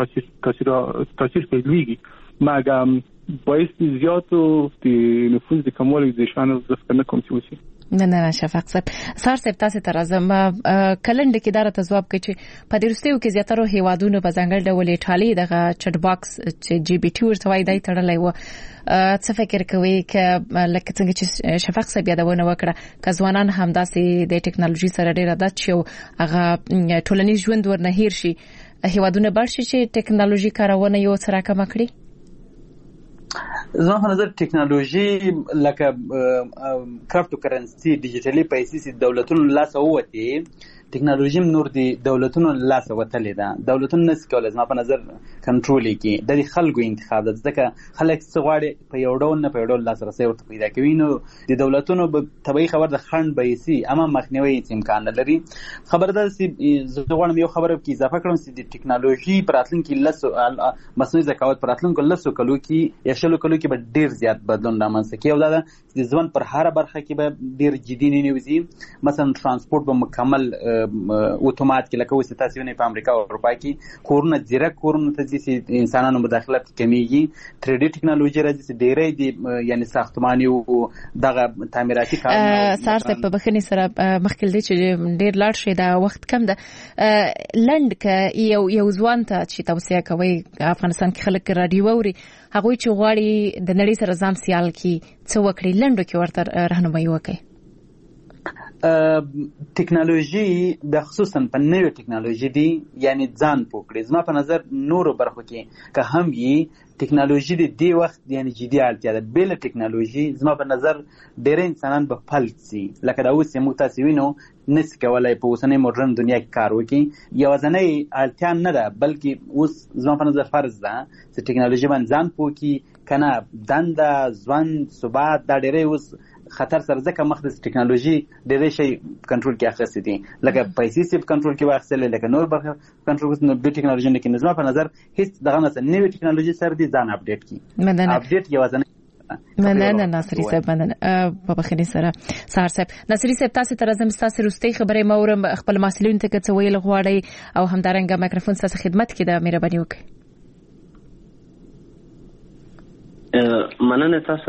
Speaker 4: تاثیر کوي مګم باعث زیاتو د نفوذ د کموالي د شان ځکه نه کوم څه وسی
Speaker 2: نه شفاق صاحب سار صاحب تاسو ته راځم کلند کې دغه ځواب کوي چې په دروستیو کې زیاتره هیوادونو په ځنګل ډول ایټالي دغه چټ باکس چې جی بي ټي ورته وایي دای تړلای و څه فکر کوي ک لکه څنګه چې شفاق صاحب یادونه وکړه ک ځوانان همداسې د ټکنالوژي سره ډیر عادت شي او هغه ټولنیز ژوند ورنه هیر شي هیوادونه برشي چې ټکنالوژي کارونه یو سره کم کړي
Speaker 5: زما په نظر ټکنالوژي لکه کرپټو کرنسي ډیجیټلي پیسې چې دولتونو لاس ووتي ټکنالوژي نور دي دولتونو لاس وتلې ده دولتونو نس کولای زما په نظر کنټرول کی د خلکو انتخاب ده ځکه خلک څه غواړي په یو ډول نه په یو ډول لاس رسي ورته پیدا کوي نو د دولتونو په طبيعي خبر د خند پیسې اما مخنیوي امکان لري خبردار سي زه غواړم یو خبره کې اضافه کړم چې د ټکنالوژي پراتلونکو لسو مصنوعي ذکاوت پراتلونکو لسو کلو کې یا شلو کلو کې به ډیر زیات بدلون رامنځته کوي او دا د ځوان پر هر برخه کې به ډیر جدي نه وي مثلا ترانسپورت به مکمل اتومات کې لکه وسه تاسو نه په امریکا او اروپا کې کورونه زیرک کورونه ته چې انسانانو مداخله کمیږي 3D ټکنالوژي راځي چې ډېرې دي یعنی ساختماني او دغه تعمیراتي کارونه
Speaker 2: سار ته په بخنی سره مخکې دي چې ډېر لاړ شي دا وخت کم ده لند ک یو ځوان ته چې توصيه کوي افغانستان کې خلک رادیو اوري هغه چې غواړي د نړۍ سره ځان سیال کی څو وکړي لندو کې ورته راهنمایي وکړي
Speaker 5: ټکنالوژي د خصوصا په نوې ټکنالوژي دی یعنی ځان پوکړي زما په نظر نورو برخو کې که هم یې ټکنالوژي دی وخت یعنی جدي اړتیا ده بل ټکنالوژي زما په نظر ډېر انسانان په فلت سي لکه دا اوس یو تاسو وینو نس کولای په اوسنۍ مدرن دنیا کې کار وکړي یو ځنې اړتیا نه ده بلکې اوس زما په نظر فرض ده چې ټکنالوژي باندې ځان پوکي کنه دنده ځوان ثبات دا ډېر اوس خطر سره ځکه مخدس ټکنالوژي ډېر شي کنټرول کې اخیستې دي لکه پیسې سیب کنټرول کې واخیستل لکه نور برخه کنټرول کې نو د ټکنالوژي نه کې نظم په نظر هیڅ دغه نه نوې ټکنالوژي سره دي ځان اپډیټ کی اپډیټ یو ځنه
Speaker 2: مننه ناصری صاحب مننه په بخښنې سره سهار صاحب ناصری صاحب تاسو ته راځم تاسو روستي خبرې مورم خپل مسؤلین ته څه ویل غواړي او همدارنګه میکروفون تاسو خدمت کې دا مهرباني وکړئ
Speaker 6: مننه تاسو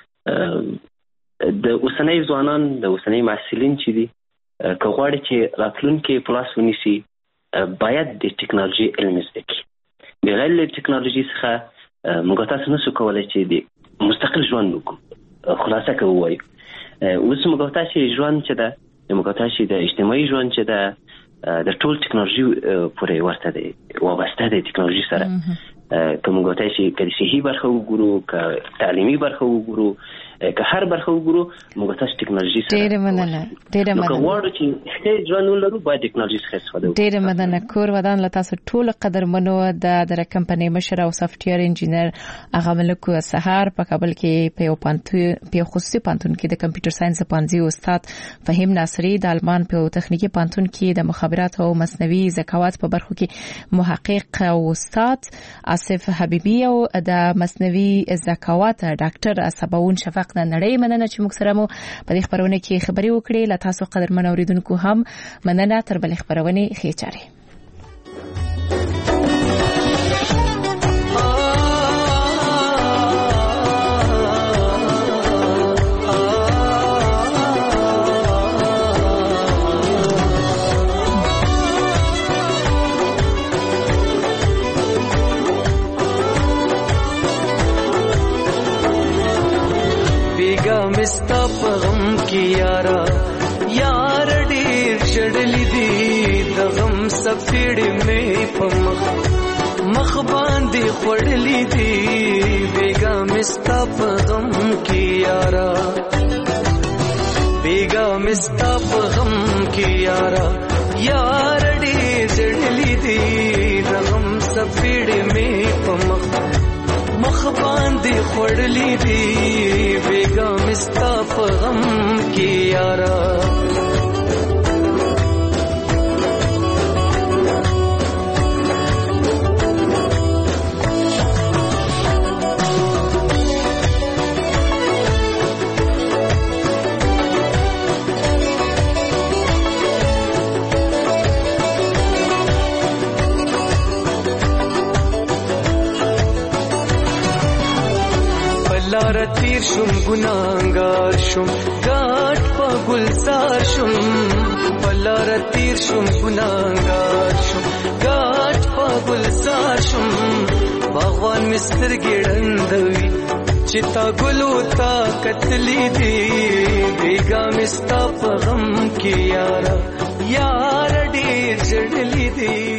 Speaker 6: د اوسنۍ ځوانان د اوسنۍ محصلین چې دي که غواړي چې راتلونکي پلاس ونیسي باید د ټکنالوژي علم زده کړي بغیر له ټکنالوژي څخه موږ تاسو نشو کولای چې د مستقل ژوند وکړو خلاصه کوي اوس موږ تاسو ژوند چې ده موږ تاسو د اجتماعي ژوند چې ده د ټول ټکنالوژي پورې ورته دی وابسته دی ټکنالوژي سره کوم غوښتای شي کله صحي برخه وګورو که تعلیمي برخه وګورو که هر برخه وګورو موږ تاسو ټکنالوژي سره ډېر مننه نو کومه چې ښه ژوند ولرو باید ټکنالوژي څخه استفاده وکړو
Speaker 2: ډېر مننه کور ودان له تاسو ټول قدرمنو د کمپنۍ مشر او سافټویر انجینر هغه ملک سحر په کابل کې په خصوصي پانتون کې د کمپیوټر ساينس پانځي استاد فهیم ناصری د آلمان په تخنیکی پانتون کې د مخابرات او مصنوعي ذکاوت په برخو کې محقق او استاد آصف حبیبی او د مصنوعي ذکاوت ډاکټر سباون شفاق د نړۍ مننه چې موږ سره مو په دې خبرونه کې خبري وکړې له تاسو قدرمن اوریدونکو هم مننه تر بل خبرونه ښه چاري
Speaker 7: مستا پغم کی یارا یار ډیر چړلی دی د غم سفیړې مې پمخ مخ باندې خړلی دی بیگا مستا پغم کی یارا بیگا مستا پغم کی یارا یار ډیر چړلی دی د خړلې دي بیګا مستا فغم کې یارا لار تیر شم ګناګار شم ګاټ په ګلزار شم لار تیر شم ګناګار شم ګاټ په ګلزار شم باغوان مستر ګړندوي چې تا ګلو تا کتلې دي بیګا مستا په غم کې یارا یار ډېر جړلې دي